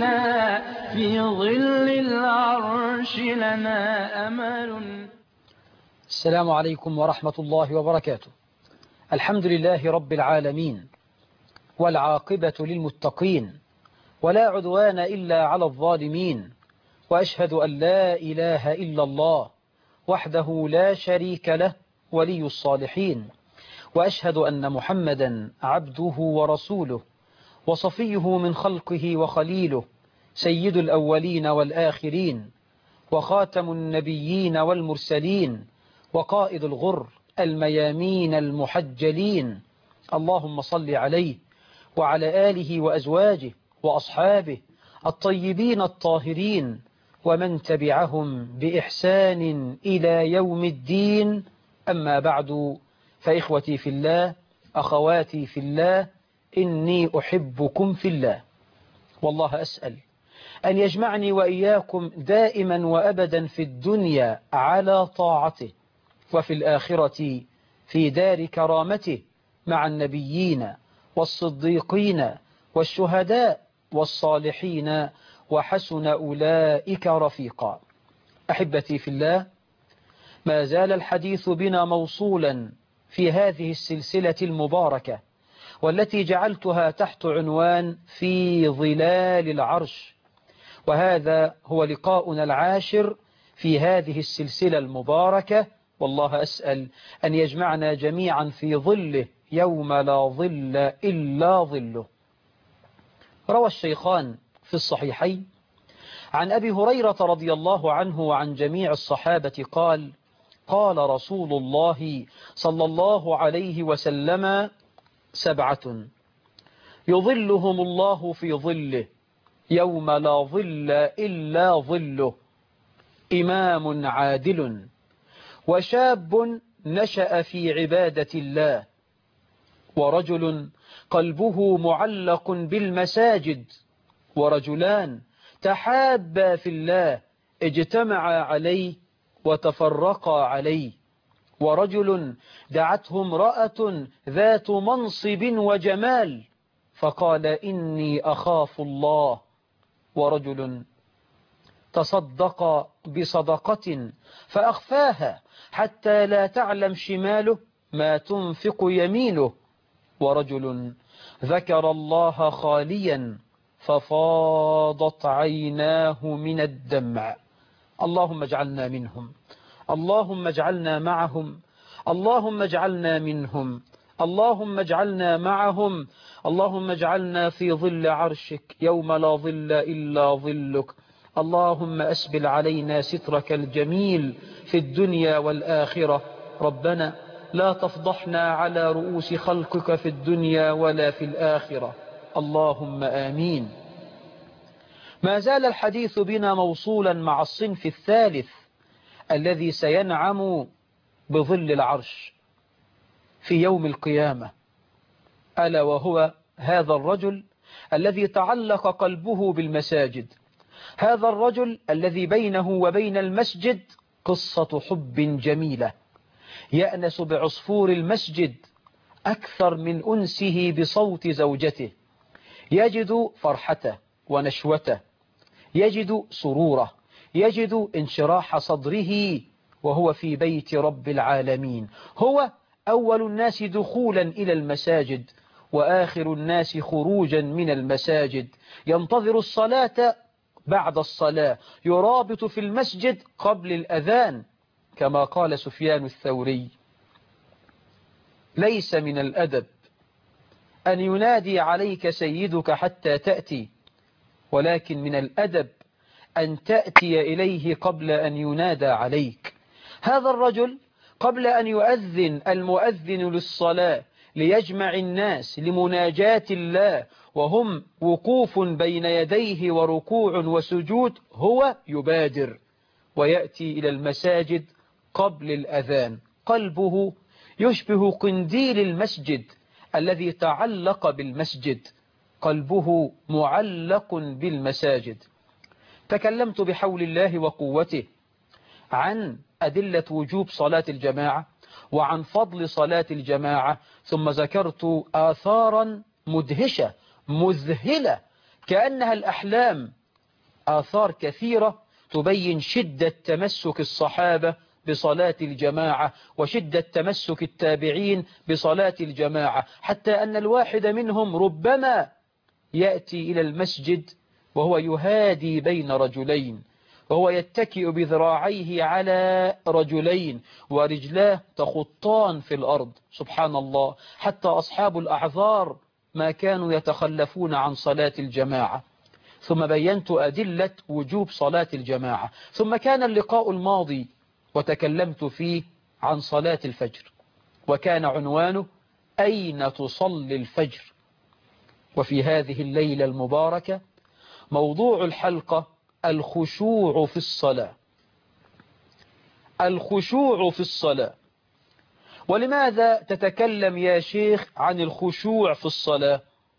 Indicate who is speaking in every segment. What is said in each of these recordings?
Speaker 1: إنا في ظل العرش لنا أمل.
Speaker 2: السلام عليكم ورحمة الله وبركاته. الحمد لله رب العالمين، والعاقبة للمتقين، ولا عدوان إلا على الظالمين، وأشهد أن لا إله إلا الله وحده لا شريك له ولي الصالحين، وأشهد أن محمدا عبده ورسوله وصفيه من خلقه وخليله، سيد الأولين والآخرين، وخاتم النبيين والمرسلين، وقائد الغر الميامين المحجلين. اللهم صل عليه وعلى آله وأزواجه وأصحابه الطيبين الطاهرين، ومن تبعهم بإحسان إلى يوم الدين. أما بعد، فإخوتي في الله، أخواتي في الله، إني أحبكم في الله، والله أسأل أن يجمعني وإياكم دائما وأبدا في الدنيا على طاعته، وفي الآخرة في دار كرامته مع النبيين والصديقين والشهداء والصالحين، وحسن أولئك رفيقا. أحبتي في الله، ما زال الحديث بنا موصولا في هذه السلسلة المباركة، والتي جعلتها تحت عنوان في ظلال العرش، وهذا هو لقاؤنا العاشر في هذه السلسلة المباركة، والله أسأل أن يجمعنا جميعا في ظله يوم لا ظل إلا ظله. روى الشيخان في الصحيحين عن أبي هريرة رضي الله عنه وعن جميع الصحابة قال: قال رسول الله صلى الله عليه وسلم: 7 يظلهم الله في ظله يوم لا ظل إلا ظله: إمام عادل، وشاب نشأ في عبادة الله، ورجل قلبه معلق بالمساجد، ورجلان تحابا في الله اجتمعا عليه وتفرقا عليه، ورجل دعته امرأة ذات منصب وجمال فقال: إني أخاف الله، ورجل تصدق بصدقة فأخفاها حتى لا تعلم شماله ما تنفق يمينه، ورجل ذكر الله خاليا ففاضت عيناه من الدمع. اللهم اجعلنا منهم، اللهم اجعلنا معهم، اللهم اجعلنا منهم، اللهم اجعلنا معهم، اللهم اجعلنا في ظل عرشك يوم لا ظل إلا ظلك. اللهم أسبل علينا سترك الجميل في الدنيا والآخرة. ربنا لا تفضحنا على رؤوس خلقك في الدنيا ولا في الآخرة، اللهم آمين. ما زال الحديث بنا موصولا مع الصنف الثالث الذي سينعم بظل العرش في يوم القيامة، ألا وهو هذا الرجل الذي تعلق قلبه بالمساجد، هذا الرجل الذي بينه وبين المسجد قصة حب جميلة، يأنس بعصفور المسجد أكثر من أنسه بصوت زوجته، يجد فرحته ونشوته، يجد سروره، يجد انشراح صدره وهو في بيت رب العالمين. هو أول الناس دخولا إلى المساجد وآخر الناس خروجا من المساجد، ينتظر الصلاة بعد الصلاة، يرابط في المسجد قبل الأذان، كما قال سفيان الثوري: ليس من الأدب أن ينادي عليك سيدك حتى تأتي، ولكن من الأدب أن تأتي إليه قبل أن ينادى عليك. هذا الرجل قبل أن يؤذن المؤذن للصلاة ليجمع الناس لمناجاة الله وهم وقوف بين يديه وركوع وسجود، هو يبادر ويأتي إلى المساجد قبل الأذان. قلبه يشبه قنديل المسجد الذي تعلق بالمسجد، قلبه معلق بالمساجد. تكلمت بحول الله وقوته عن أدلة وجوب صلاة الجماعة وعن فضل صلاة الجماعة، ثم ذكرت آثارا مدهشة مذهلة كأنها الأحلام آثار كثيرة تبين شدة تمسك الصحابة بصلاة الجماعة وشدة تمسك التابعين بصلاة الجماعة، حتى أن الواحد منهم ربما يأتي إلى المسجد وهو يهادي بين رجلين، وهو يتكئ بذراعيه على رجلين ورجلاه تخطان في الأرض، سبحان الله. حتى أصحاب الأعذار ما كانوا يتخلفون عن صلاة الجماعة. ثم بينت أدلة وجوب صلاة الجماعة. ثم كان اللقاء الماضي وتكلمت فيه عن صلاة الفجر، وكان عنوانه أين تصلي الفجر. وفي هذه الليلة المباركة موضوع الحلقة الخشوع في الصلاة. الخشوع في الصلاة. ولماذا تتكلم يا شيخ عن الخشوع في الصلاة؟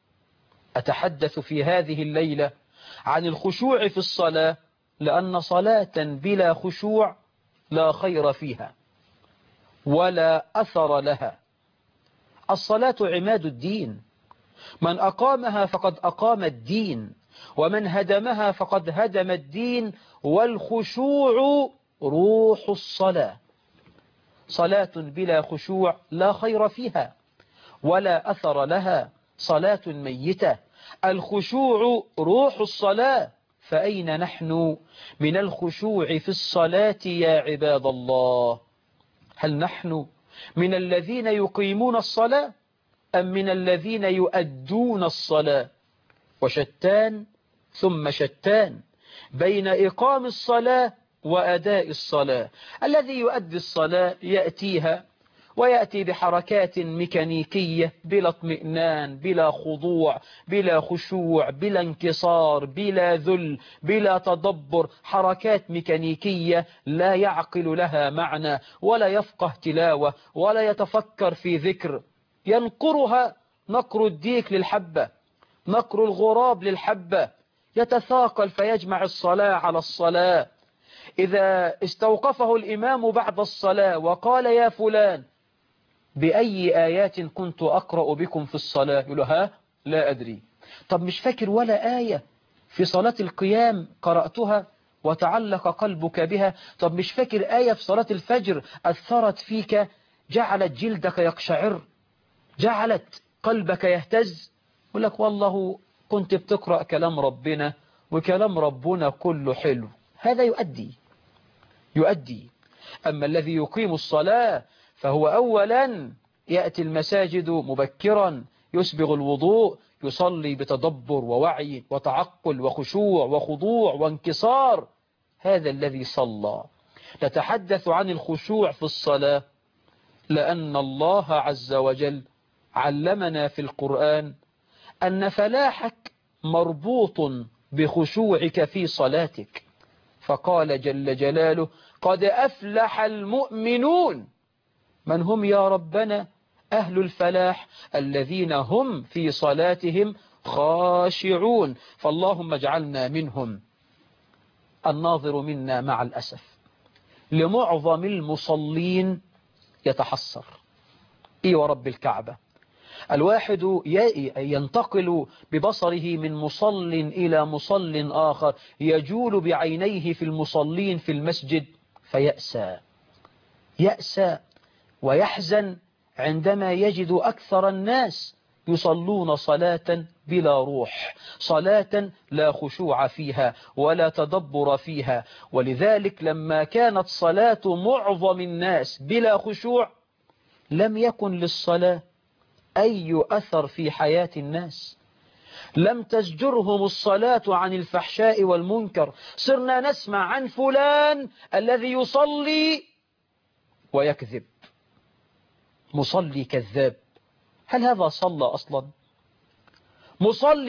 Speaker 2: أتحدث في هذه الليلة عن الخشوع في الصلاة لأن صلاة بلا خشوع لا خير فيها ولا أثر لها. الصلاة عماد الدين، من أقامها فقد أقام الدين، ومن هدمها فقد هدم الدين. والخشوع روح الصلاة. صلاة بلا خشوع لا خير فيها ولا أثر لها، صلاة ميتة. الخشوع روح الصلاة. فأين نحن من الخشوع في الصلاة يا عباد الله؟ هل نحن من الذين يقيمون الصلاة أم من الذين يؤدون الصلاة؟ وشتان ثم شتان بين إقام الصلاة وأداء الصلاة. الذي يؤدي الصلاة يأتيها ويأتي بحركات ميكانيكية بلا اطمئنان، بلا خضوع، بلا خشوع، بلا انكسار، بلا ذل، بلا تدبر، حركات ميكانيكية لا يعقل لها معنى ولا يفقه تلاوة ولا يتفكر في ذكر. ينقرها نقر الديك للحبة، نقر الغراب للحبة، يتثاقل فيجمع الصلاة على الصلاة. إذا استوقفه الإمام بعد الصلاة وقال يا فلان بأي آيات كنت أقرأ بكم في الصلاة؟ يقول له ها لا أدري. طب مش فاكر ولا آية في صلاة القيام قرأتها وتعلق قلبك بها؟ طب مش فاكر آية في صلاة الفجر أثرت فيك، جعلت جلدك يقشعر، جعلت قلبك يهتز؟ يقول لك والله كنت بتقرأ كلام ربنا وكلام ربنا كله حلو. هذا يؤدي. أما الذي يقيم الصلاة فهو أولا يأتي المساجد مبكرا، يسبغ الوضوء، يصلي بتدبر ووعي وتعقل وخشوع وخضوع وانكسار. هذا الذي صلى. نتحدث عن الخشوع في الصلاة لأن الله عز وجل علمنا في القرآن أن فلاحك مربوط بخشوعك في صلاتك. فقال جل جلاله قد أفلح المؤمنون. من هم يا ربنا؟ أهل الفلاح الذين هم في صلاتهم خاشعون. فاللهم اجعلنا منهم. الناظر منا مع الأسف لمعظم المصلين يتحسر. إيه ورب الكعبة، الواحد ينتقل ببصره من مصل إلى مصل آخر، يجول بعينيه في المصلين في المسجد يأسى ويحزن عندما يجد أكثر الناس يصلون صلاة بلا روح، صلاة لا خشوع فيها ولا تدبر فيها. ولذلك لما كانت صلاة معظم الناس بلا خشوع لم يكن للصلاة أي أثر في حياة الناس، لم تزجرهم الصلاة عن الفحشاء والمنكر. صرنا نسمع عن فلان الذي يصلي ويكذب، مصلي كذاب. هل هذا صلى أصلا؟ مصلي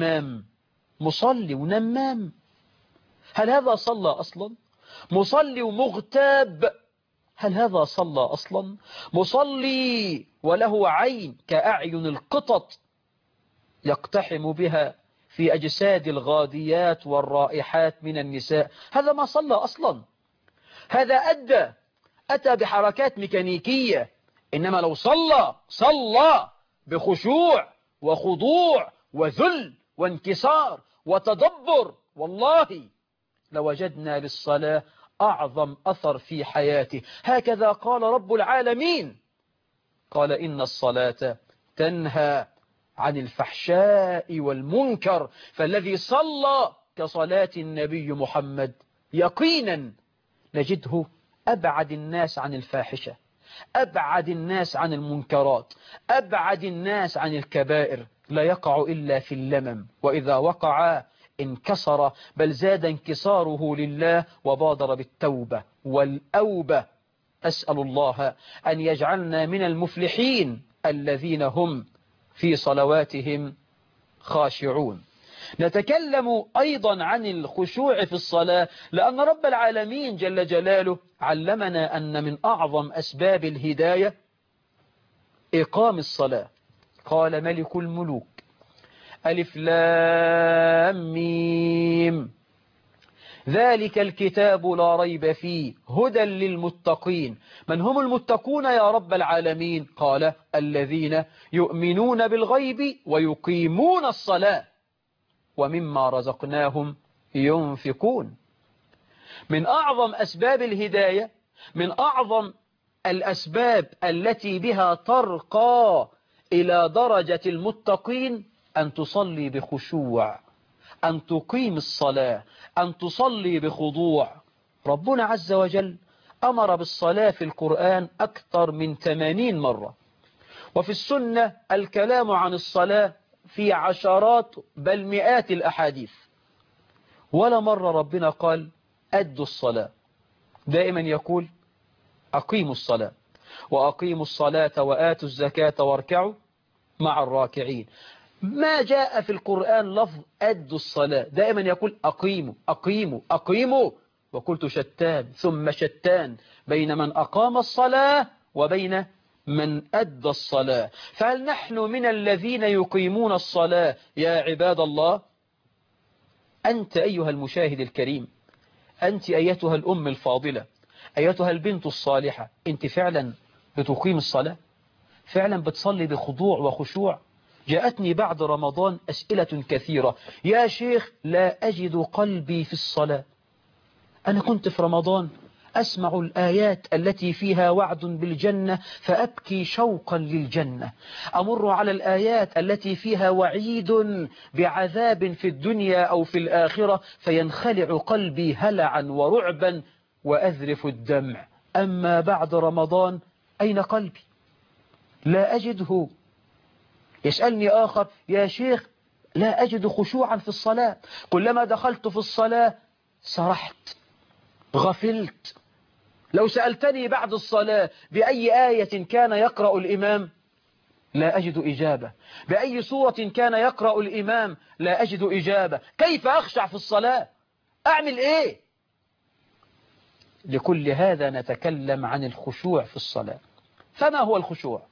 Speaker 2: ونمام، هل هذا صلى أصلا؟ مصلي ومغتاب، هل هذا صلى أصلا؟ مصلي وله عين كأعين القطط يقتحم بها في أجساد الغاديات والرائحات من النساء، هذا ما صلى أصلا. هذا أتى بحركات ميكانيكية. إنما لو صلى بخشوع وخضوع وذل وانكسار وتدبر، والله لوجدنا للصلاة أعظم أثر في حياته. هكذا قال رب العالمين، قال إن الصلاة تنهى عن الفحشاء والمنكر. فالذي صلى كصلاة النبي محمد يقينا نجده أبعد الناس عن الفاحشة، أبعد الناس عن المنكرات، أبعد الناس عن الكبائر، لا يقع إلا في اللمم، وإذا وقع انكسر، بل زاد انكساره لله وبادر بالتوبة والأوبة. أسأل الله أن يجعلنا من المفلحين الذين هم في صلواتهم خاشعون. نتكلم أيضا عن الخشوع في الصلاة، لأن رب العالمين جل جلاله علمنا أن من أعظم أسباب الهداية إقام الصلاة. قال ملك الملوك ألف لام ميم ذلك الكتاب لا ريب فيه هدى للمتقين. من هم المتقون يا رب العالمين؟ قال الذين يؤمنون بالغيب ويقيمون الصلاة ومما رزقناهم ينفقون. من أعظم أسباب الهداية، من أعظم الأسباب التي بها ترقى إلى درجة المتقين أن تصلي بخشوع، أن تقيم الصلاة، أن تصلي بخضوع. ربنا عز وجل أمر بالصلاة في القرآن أكثر من 80 مرة، وفي السنة الكلام عن الصلاة في عشرات بل مئات الأحاديث. ولا مرة ربنا قال أدوا الصلاة، دائما يقول أقيموا الصلاة، وأقيموا الصلاة وآتوا الزكاة واركعوا مع الراكعين. ما جاء في القرآن لفظ أدوا الصلاة، دائما يقول أقيموا أقيموا أقيموا. وقلت شتان ثم شتان بين من أقام الصلاة وبين من أدى الصلاة. فهل نحن من الذين يقيمون الصلاة يا عباد الله؟ أنت أيها المشاهد الكريم، أنت أيتها الأم الفاضلة، أيتها البنت الصالحة، أنت فعلا بتقيم الصلاة؟ فعلا بتصلي بخضوع وخشوع؟ جاءتني بعد رمضان أسئلة كثيرة، يا شيخ لا أجد قلبي في الصلاة. أنا كنت في رمضان أسمع الآيات التي فيها وعد بالجنة فأبكي شوقا للجنة، أمر على الآيات التي فيها وعيد بعذاب في الدنيا أو في الآخرة فينخلع قلبي هلعا ورعبا وأذرف الدمع. أما بعد رمضان أين قلبي؟ لا أجده. يسألني آخر يا شيخ لا أجد خشوعا في الصلاة، كلما دخلت في الصلاة سرحت غفلت. لو سألتني بعد الصلاة بأي آية كان يقرأ الإمام لا أجد إجابة، بأي سورة كان يقرأ الإمام لا أجد إجابة. كيف أخشع في الصلاة؟ أعمل إيه؟ لكل هذا نتكلم عن الخشوع في الصلاة. فما هو الخشوع؟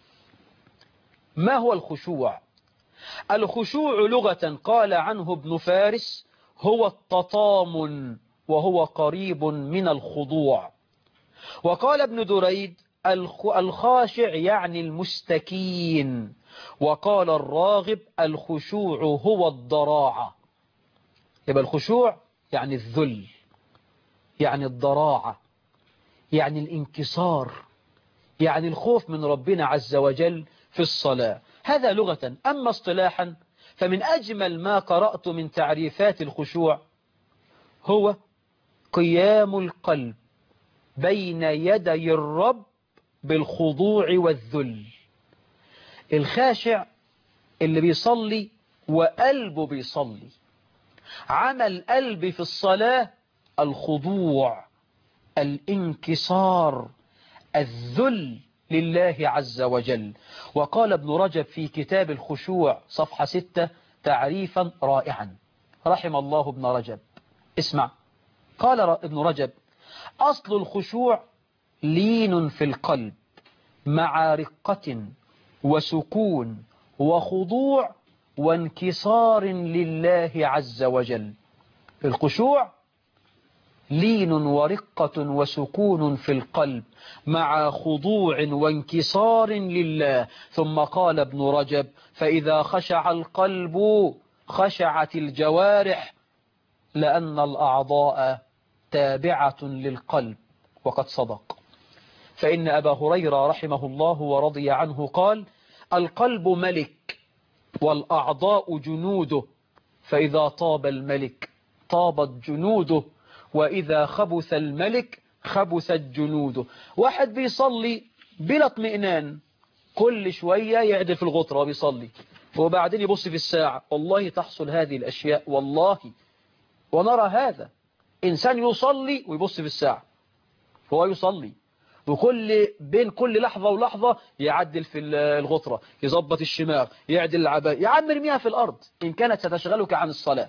Speaker 2: ما هو الخشوع؟ الخشوع لغة قال عنه ابن فارس هو التطامن، وهو قريب من الخضوع. وقال ابن دريد الخاشع يعني المستكين. وقال الراغب الخشوع هو الضراعة. يبقى الخشوع يعني الذل، يعني الضراعة، يعني الانكسار، يعني الخوف من ربنا عز وجل في الصلاة. هذا لغة. أما اصطلاحا فمن أجمل ما قرأت من تعريفات الخشوع هو قيام القلب بين يدي الرب بالخضوع والذل. الخاشع اللي بيصلي وقلبه بيصلي، عمل قلبي في الصلاة الخضوع، الانكسار، الذل لله عز وجل. وقال ابن رجب في كتاب الخشوع صفحة 6 تعريفا رائعا رحم الله ابن رجب. اسمع، قال ابن رجب أصل الخشوع لين في القلب مع رقة وسكون وخضوع وانكسار لله عز وجل. الخشوع لين ورقة وسكون في القلب مع خضوع وانكسار لله. ثم قال ابن رجب فإذا خشع القلب خشعت الجوارح لأن الأعضاء تابعة للقلب، وقد صدق. فإن أبا هريرة رحمه الله ورضي عنه قال: القلب ملك والأعضاء جنوده، فإذا طاب الملك طابت جنوده، وإذا خبث الملك خبثت جنوده. واحد بيصلي بلا اطمئنان، كل شوية يعدل في الغطرة وبيصلي، وبعدين يبص في الساعة. والله تحصل هذه الأشياء والله، ونرى هذا. إنسان يصلي ويبص في الساعة، هو يصلي، بين كل لحظة ولحظة يعدل في الغطرة، يظبط الشماغ، يعدل العباية. يا عم ارميها في الأرض إن كانت ستشغلك عن الصلاة،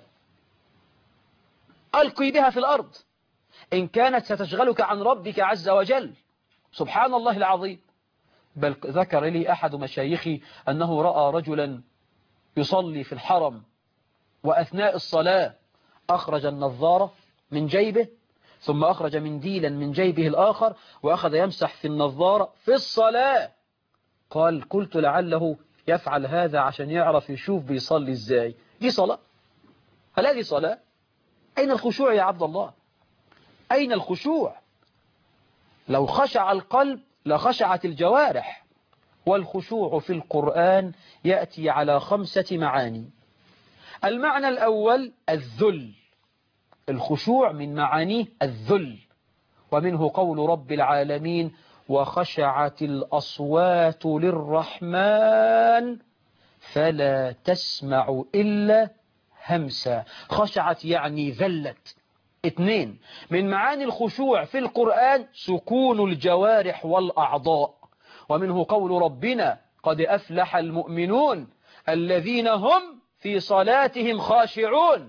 Speaker 2: ألقي بها في الأرض إن كانت ستشغلك عن ربك عز وجل. سبحان الله العظيم. بل ذكر لي أحد مشايخي أنه رأى رجلا يصلي في الحرم، وأثناء الصلاة أخرج النظارة من جيبه، ثم أخرج منديلا من جيبه الآخر وأخذ يمسح في النظارة في الصلاة. قال: قلت لعله يفعل هذا عشان يعرف يشوف بيصلي إزاي. دي صلاة؟ هل هذه صلاة؟ أين الخشوع يا عبد الله؟ أين الخشوع؟ لو خشع القلب لخشعت الجوارح. والخشوع في القرآن يأتي على 5 معاني. المعنى الأول الذل، الخشوع من معانيه الذل، ومنه قول رب العالمين: وخشعت الأصوات للرحمن فلا تسمع إلا همسا. خشعت يعني ذلت. 2 من معاني الخشوع في القرآن سكون الجوارح والأعضاء، ومنه قول ربنا: قد أفلح المؤمنون الذين هم في صلاتهم خاشعون.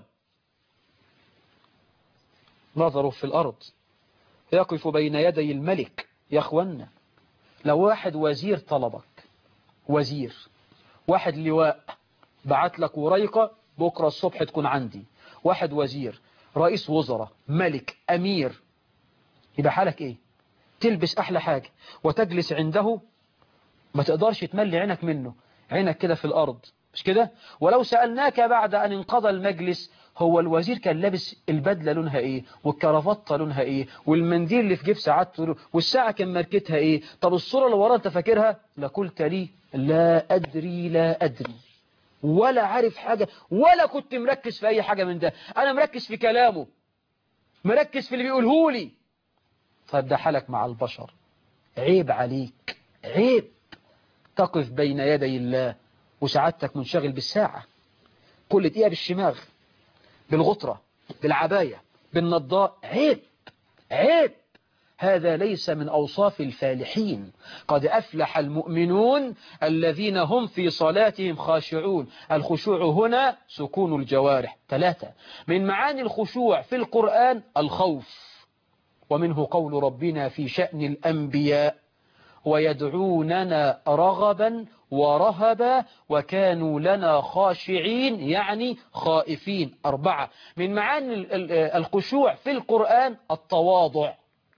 Speaker 2: نظروا في الأرض، يقف بين يدي الملك. يا أخوانا، لو واحد وزير طلبك، وزير، واحد لواء بعت لك وريقة بكرة الصبح تكون عندي، واحد وزير، رئيس وزراء، ملك، أمير، يبقى حالك إيه؟ تلبس أحلى حاجة وتجلس عنده، ما تقدرش تملي عينك منه، عينك كده في الأرض، مش كده؟ ولو سألناك بعد أن انقضى المجلس: هو الوزير كان لابس البدلة لونها إيه؟ والكرافتة لونها إيه؟ والمنديل اللي في جيب ساعته، والساعة كان ماركتها إيه؟ طب الصورة اللي وراها أنت فاكرها؟ لقلت لي لا أدري لا أدري، ولا عارف حاجة، ولا كنت مركز في أي حاجة من ده. أنا مركز في كلامه، مركز في اللي بيقوله لي. طيب ده حالك مع البشر. عيب عليك، عيب تقف بين يدي الله وسعادتك منشغل بالساعة، كل دقيقة بالشماغ، بالغطرة، بالعباية، بالنضاء. عيب، عيب. هذا ليس من أوصاف الفالحين. قد أفلح المؤمنون الذين هم في صلاتهم خاشعون. الخشوع هنا سكون الجوارح. 3 من معاني الخشوع في القرآن الخوف، ومنه قول ربنا في شأن الأنبياء: ويدعوننا رغبا ورهبا وكانوا لنا خاشعين، يعني خائفين. 4 من معاني الخشوع في القرآن التواضع،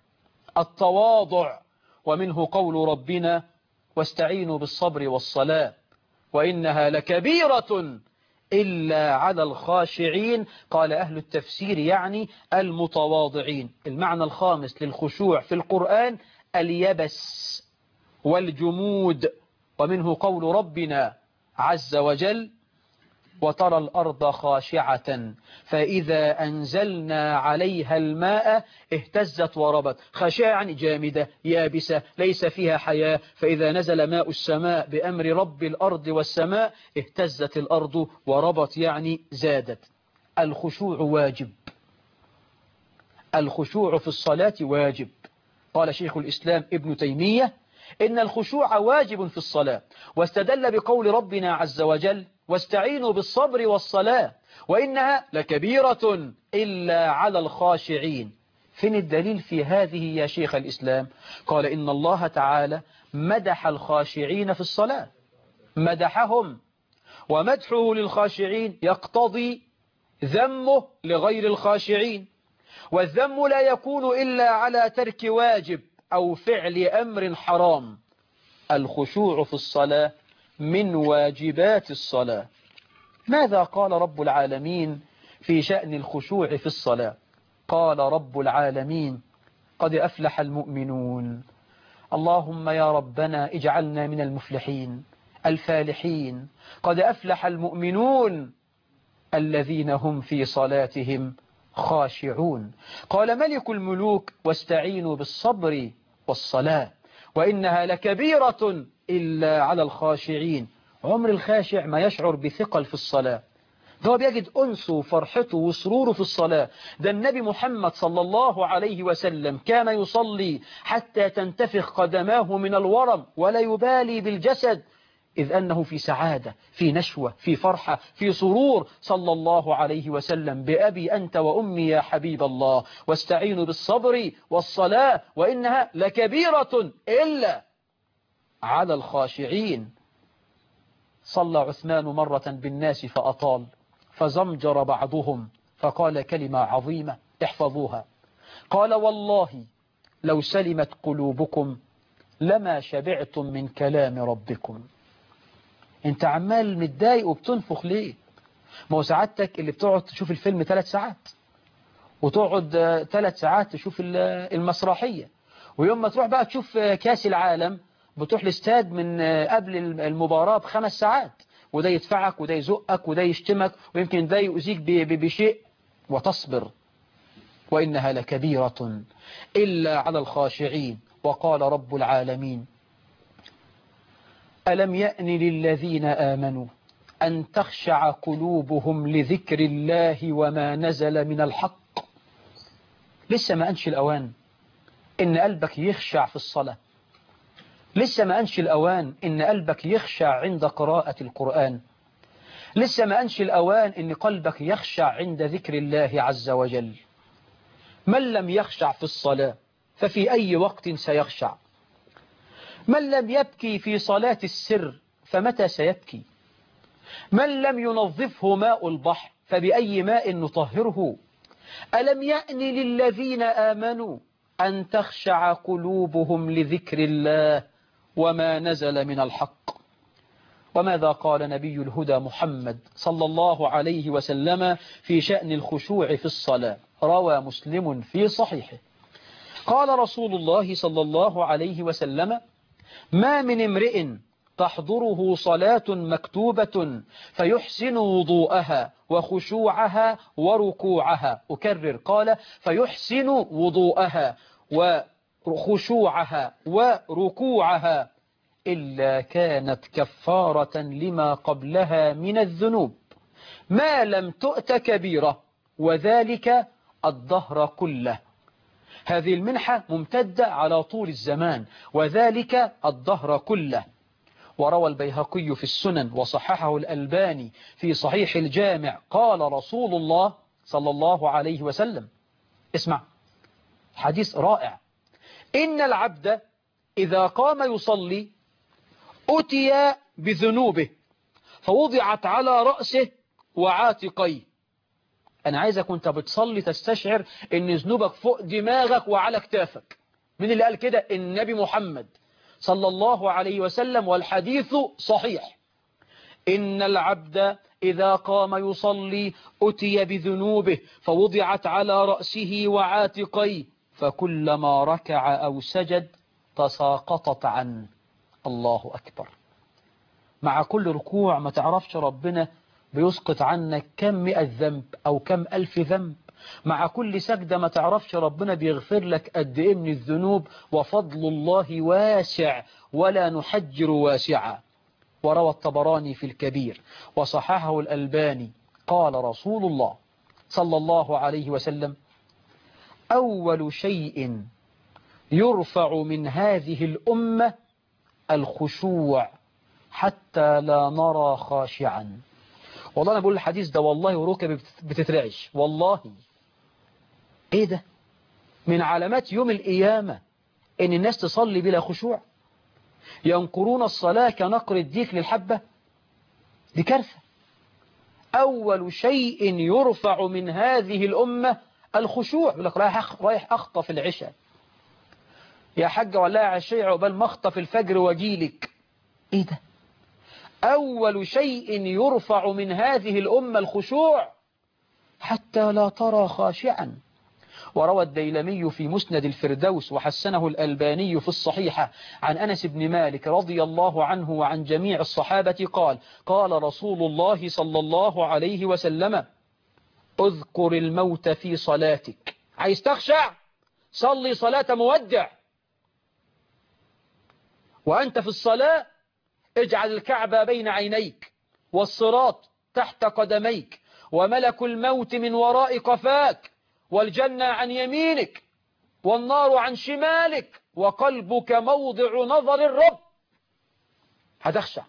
Speaker 2: التواضع، ومنه قول ربنا: واستعينوا بالصبر والصلاة وإنها لكبيرة إلا على الخاشعين. قال أهل التفسير يعني المتواضعين. المعنى الخامس للخشوع في القرآن اليبس والجمود، ومنه قول ربنا عز وجل: وترى الأرض خاشعة فإذا أنزلنا عليها الماء اهتزت وربت. خاشعة يعني جامدة يابسة ليس فيها حياة، فإذا نزل ماء السماء بأمر رب الأرض والسماء اهتزت الأرض وربت يعني زادت. الخشوع واجب، الخشوع في الصلاة واجب. قال شيخ الإسلام ابن تيمية: إن الخشوع واجب في الصلاة، واستدل بقول ربنا عز وجل: واستعينوا بالصبر والصلاة وإنها لكبيرة إلا على الخاشعين. فين الدليل في هذه يا شيخ الإسلام؟ قال: إن الله تعالى مدح الخاشعين في الصلاة، مدحهم، ومدحه للخاشعين يقتضي ذمه لغير الخاشعين، والذم لا يكون إلا على ترك واجب أو فعل أمر حرام. الخشوع في الصلاة من واجبات الصلاة. ماذا قال رب العالمين في شأن الخشوع في الصلاة؟ قال رب العالمين: قد أفلح المؤمنون. اللهم يا ربنا اجعلنا من المفلحين الفالحين. قد أفلح المؤمنون الذين هم في صلاتهم خاشعون. قال ملك الملوك: واستعينوا بالصبر والصلاة وإنها لكبيرة إلا على الخاشعين. عمر الخاشع ما يشعر بثقل في الصلاة، ده هو بيجد أنسه وفرحته وسروره في الصلاة. ده النبي محمد صلى الله عليه وسلم كان يصلي حتى تنتفخ قدماه من الورم ولا يبالي بالجسد، إذ أنه في سعادة، في نشوة، في فرحة، في سرور صلى الله عليه وسلم. بأبي أنت وأمي يا حبيب الله، واستعينوا بالصبر والصلاة وإنها لكبيرة إلا على الخاشعين. صلى عثمان مرة بالناس فأطال، فزمجر بعضهم فقال كلمة عظيمة احفظوها. قال: والله لو سلمت قلوبكم لما شبعتم من كلام ربكم. انت عمال متضايق وبتنفخ ليه؟ ما هو سعادتك اللي بتقعد تشوف الفيلم 3 ساعات وتقعد 3 ساعات تشوف المسرحية، ويوم ما تروح بقى تشوف كاس العالم بتروح الاستاد من قبل المباراة ب5 ساعات، وده يدفعك وده يزقك وده يشتمك ويمكن ده يؤذيك بشيء، وتصبر. وإنها لكبيرة إلا على الخاشعين. وقال رب العالمين: ألم يأن للذين آمنوا أن تخشع قلوبهم لذكر الله وما نزل من الحق. لسه ما أنش الأوان إن قلبك يخشع في الصلاة، لسه ما أنش الأوان إن قلبك يخشع عند قراءة القرآن، لسه ما أنش الأوان إن قلبك يخشع عند ذكر الله عز وجل. من لم يخشع في الصلاة ففي أي وقت سيخشع؟ من لم يبكي في صلاة السر فمتى سيبكي؟ من لم ينظفه ماء البحر فبأي ماء نطهره؟ ألم يأن للذين آمنوا أن تخشع قلوبهم لذكر الله وما نزل من الحق. وماذا قال نبي الهدى محمد صلى الله عليه وسلم في شأن الخشوع في الصلاة؟ روى مسلم في صحيحه. قال رسول الله صلى الله عليه وسلم: ما من امرئ تحضره صلاة مكتوبة فيحسن وضوءها وخشوعها وركوعها. أكرر، قال: فيحسن وضوءها وخشوعها وركوعها إلا كانت كفارة لما قبلها من الذنوب ما لم تؤت كبيرة، وذلك الدهر كله. هذه المنحة ممتدة على طول الزمان، وذلك الدهر كله. وروى البيهقي في السنن وصححه الألباني في صحيح الجامع قال رسول الله صلى الله عليه وسلم: اسمع حديث رائع: إن العبد إذا قام يصلي أتي بذنوبه فوضعت على رأسه وعاتقيه. أنا عايزك وانت بتصلي تستشعر إن ذنوبك فوق دماغك وعلى كتافك. من اللي قال كده؟ النبي محمد صلى الله عليه وسلم، والحديث صحيح. إن العبد إذا قام يصلي أتي بذنوبه فوضعت على رأسه وعاتقيه فكلما ركع أو سجد تساقطت عنه. الله أكبر. مع كل ركوع ما تعرفش ربنا بيسقط عنك كم 100 ذنب أو كم 1000 ذنب. مع كل سجدة ما تعرفش ربنا بيغفر لك قد إيه من الذنوب، وفضل الله واسع ولا نحجر واسعا. وروى الطبراني في الكبير وصححه الألباني قال رسول الله صلى الله عليه وسلم: أول شيء يرفع من هذه الأمة الخشوع حتى لا نرى خاشعا. والله أنا بقول الحديث ده والله وركبي بتترعش والله. إيه ده؟ من علامات يوم القيامة إن الناس تصلي بلا خشوع، ينقرون الصلاة كنقر الديك للحبة. دي كارثة. أول شيء يرفع من هذه الأمة الخشوع. يقول لك رايح أخطف العشاء يا حاجة، ولا عشية عقبال ما أخطف الفجر واجيلك. إيه ده؟ أول شيء يرفع من هذه الأمة الخشوع حتى لا ترى خاشعا. وروى الديلمي في مسند الفردوس وحسنه الألباني في الصحيحة عن أنس بن مالك رضي الله عنه وعن جميع الصحابة قال: قال رسول الله صلى الله عليه وسلم: اذكر الموت في صلاتك. عايز تخشع؟ صلي صلاة مودع. وأنت في الصلاة اجعل الكعبة بين عينيك، والصراط تحت قدميك، وملك الموت من وراء قفاك، والجنة عن يمينك، والنار عن شمالك، وقلبك موضع نظر الرب. هتخشع.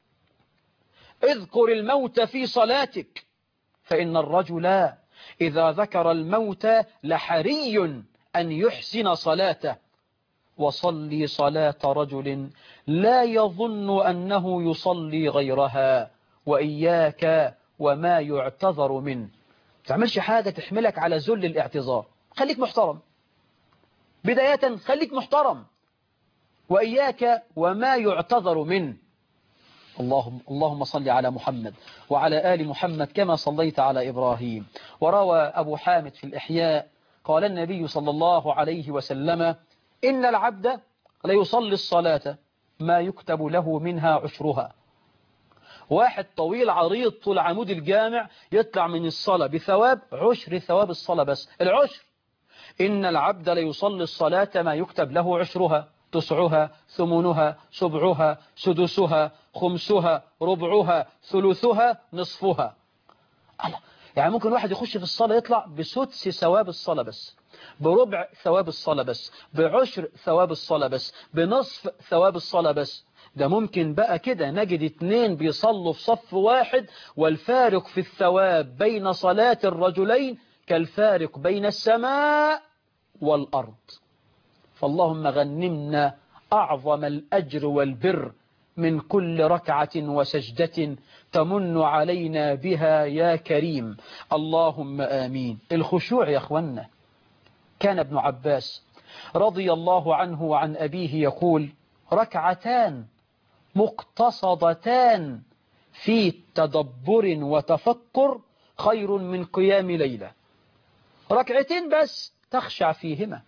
Speaker 2: اذكر الموت في صلاتك، فإن الرجل إذا ذكر الموت لحري أن يحسن صلاته. وصلي صلاة رجل لا يظن أنه يصلي غيرها، وإياك وما يعتذر منه. تعملش حاجة تحملك على ذل الاعتذار. خليك محترم بداية، خليك محترم. وإياك وما يعتذر منه. اللهم صل على محمد وعلى آل محمد كما صليت على إبراهيم. وروى أبو حامد في الإحياء قال النبي صلى الله عليه وسلم: إن العبد ليصلي الصلاة ما يكتب له منها عشرها. واحد طويل عريض طول عمود الجامع يطلع من الصلاة بثواب عشر ثواب الصلاة، بس العشر. إن العبد ليصلي الصلاة ما يكتب له عشرها، تسعها، ثمنها، سبعها، سدسها، خمسها، ربعها، ثلثها، نصفها. يعني ممكن واحد يخش في الصلاة يطلع بسدس ثواب الصلاة بس، بربع ثواب الصلاة بس، بعشر ثواب الصلاة بس، بنصف ثواب الصلاة بس. ده ممكن بقى كده نجد 2 بيصلوا في صف واحد، والفارق في الثواب بين صلاة الرجلين كالفارق بين السماء والأرض. فاللهم غنمنا أعظم الأجر والبر من كل ركعة وسجدة تمن علينا بها يا كريم. اللهم آمين. الخشوع يا أخوانا، كان ابن عباس رضي الله عنه وعن أبيه يقول: ركعتان مقتصدتان في تدبر وتفكر خير من قيام ليلة. ركعتين بس تخشع فيهما،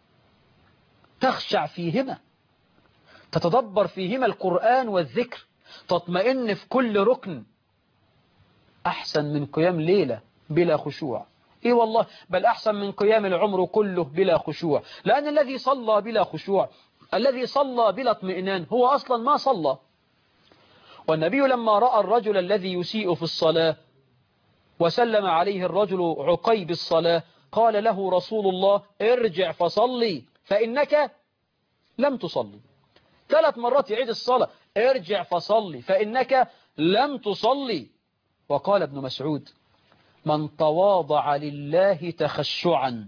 Speaker 2: تخشع فيهما، تتدبر فيهما القرآن والذكر، تطمئن في كل ركن، أحسن من قيام ليلة بلا خشوع. إيه والله، بل أحسن من قيام العمر كله بلا خشوع. لأن الذي صلى بلا خشوع، الذي صلى بلا اطمئنان، هو أصلا ما صلى. والنبي لما رأى الرجل الذي يسيء في الصلاة وسلم عليه الرجل عقيب الصلاة، قال له رسول الله: ارجع فصلي فإنك لم تصلي. 3 مرات يعيد الصلاة: ارجع فصلي فإنك لم تصلي. وقال ابن مسعود: من تواضع لله تخشعا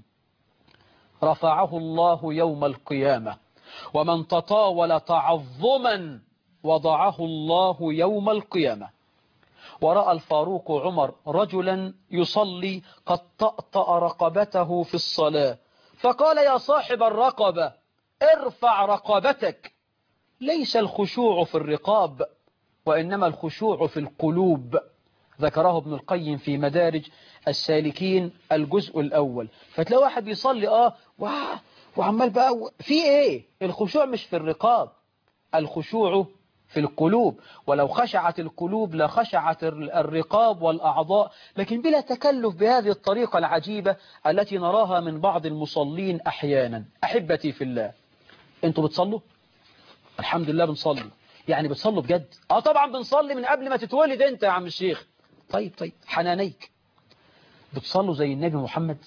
Speaker 2: رفعه الله يوم القيامة، ومن تطاول تعظما وضعه الله يوم القيامة. ورأى الفاروق عمر رجلا يصلي قد طأطأ رقبته في الصلاة، فقال: يا صاحب الرقبة ارفع رقبتك. ليس الخشوع في الرقاب، وإنما الخشوع في القلوب. ذكره ابن القيم في مدارج السالكين الجزء الأول. فتلاقي واحد بيصلي وعمال بقى في ايه؟ الخشوع مش في الرقاب، الخشوع في القلوب. ولو خشعت القلوب لخشعت الرقاب والأعضاء، لكن بلا تكلف بهذه الطريقة العجيبة التي نراها من بعض المصلين أحيانا. أحبتي في الله، انتوا بتصلوا؟ الحمد لله بنصلي. يعني بتصلوا بجد؟ طبعا بنصلي من قبل ما تتولد انت يا عم الشيخ. طيب حنانيك. بتصلوا زي النبي محمد؟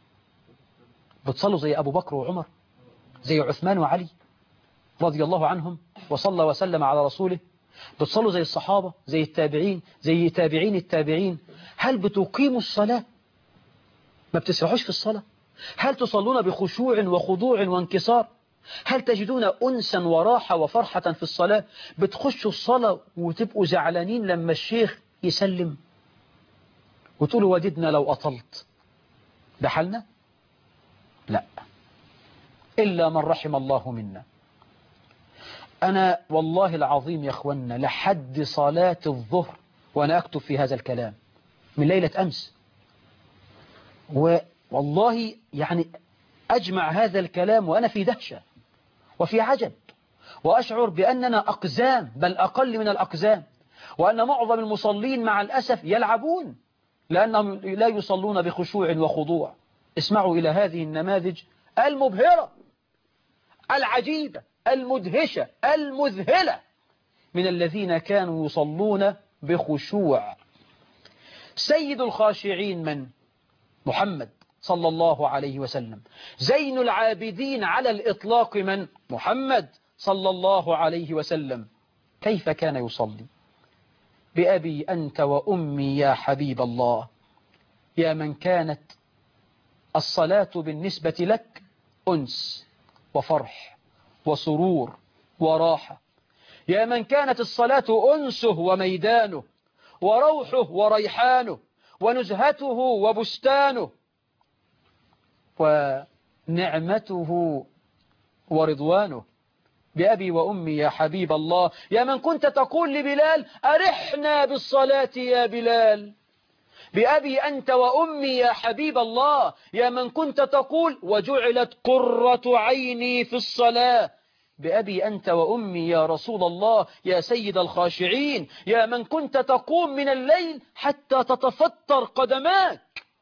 Speaker 2: بتصلوا زي أبو بكر وعمر، زي عثمان وعلي رضي الله عنهم وصلى وسلم على رسوله؟ بتصلوا زي الصحابة، زي التابعين، زي تابعين التابعين؟ هل بتقيموا الصلاة؟ ما بتسرحوش في الصلاة؟ هل تصلون بخشوع وخضوع وانكسار؟ هل تجدون أنسا وراحة وفرحة في الصلاة؟ بتخشوا الصلاة وتبقوا زعلانين لما الشيخ يسلم وتقولوا وددنا لو أطلت؟ ده حالنا؟ لا، إلا من رحم الله منا. أنا والله العظيم يا أخوانا لحد صلاة الظهر وأنا أكتب في هذا الكلام من ليلة أمس، والله يعني أجمع هذا الكلام وأنا في دهشة وفي عجب، وأشعر بأننا أقزام بل أقل من الأقزام، وأن معظم المصلين مع الأسف يلعبون لأنهم لا يصلون بخشوع وخضوع. اسمعوا إلى هذه النماذج المبهرة العجيبة المدهشة المذهلة من الذين كانوا يصلون بخشوع. سيد الخاشعين من؟ محمد صلى الله عليه وسلم. زين العابدين على الإطلاق من؟ محمد صلى الله عليه وسلم. كيف كان يصلي؟ بأبي أنت وأمي يا حبيب الله، يا من كانت الصلاة بالنسبة لك أنس وفرح وسرور وراحة، يا من كانت الصلاة أنسه وميدانه وروحه وريحانه ونزهته وبستانه ونعمته ورضوانه. بأبي وأمي يا حبيب الله، يا من كنت تقول لبلال أرحنا بالصلاة يا بلال. بأبي أنت وأمي يا حبيب الله، يا من كنت تقول وجعلت قرة عيني في الصلاة. بأبي أنت وأمي يا رسول الله، يا سيد الخاشعين، يا من كنت تقوم من الليل حتى تتفطر قدماك.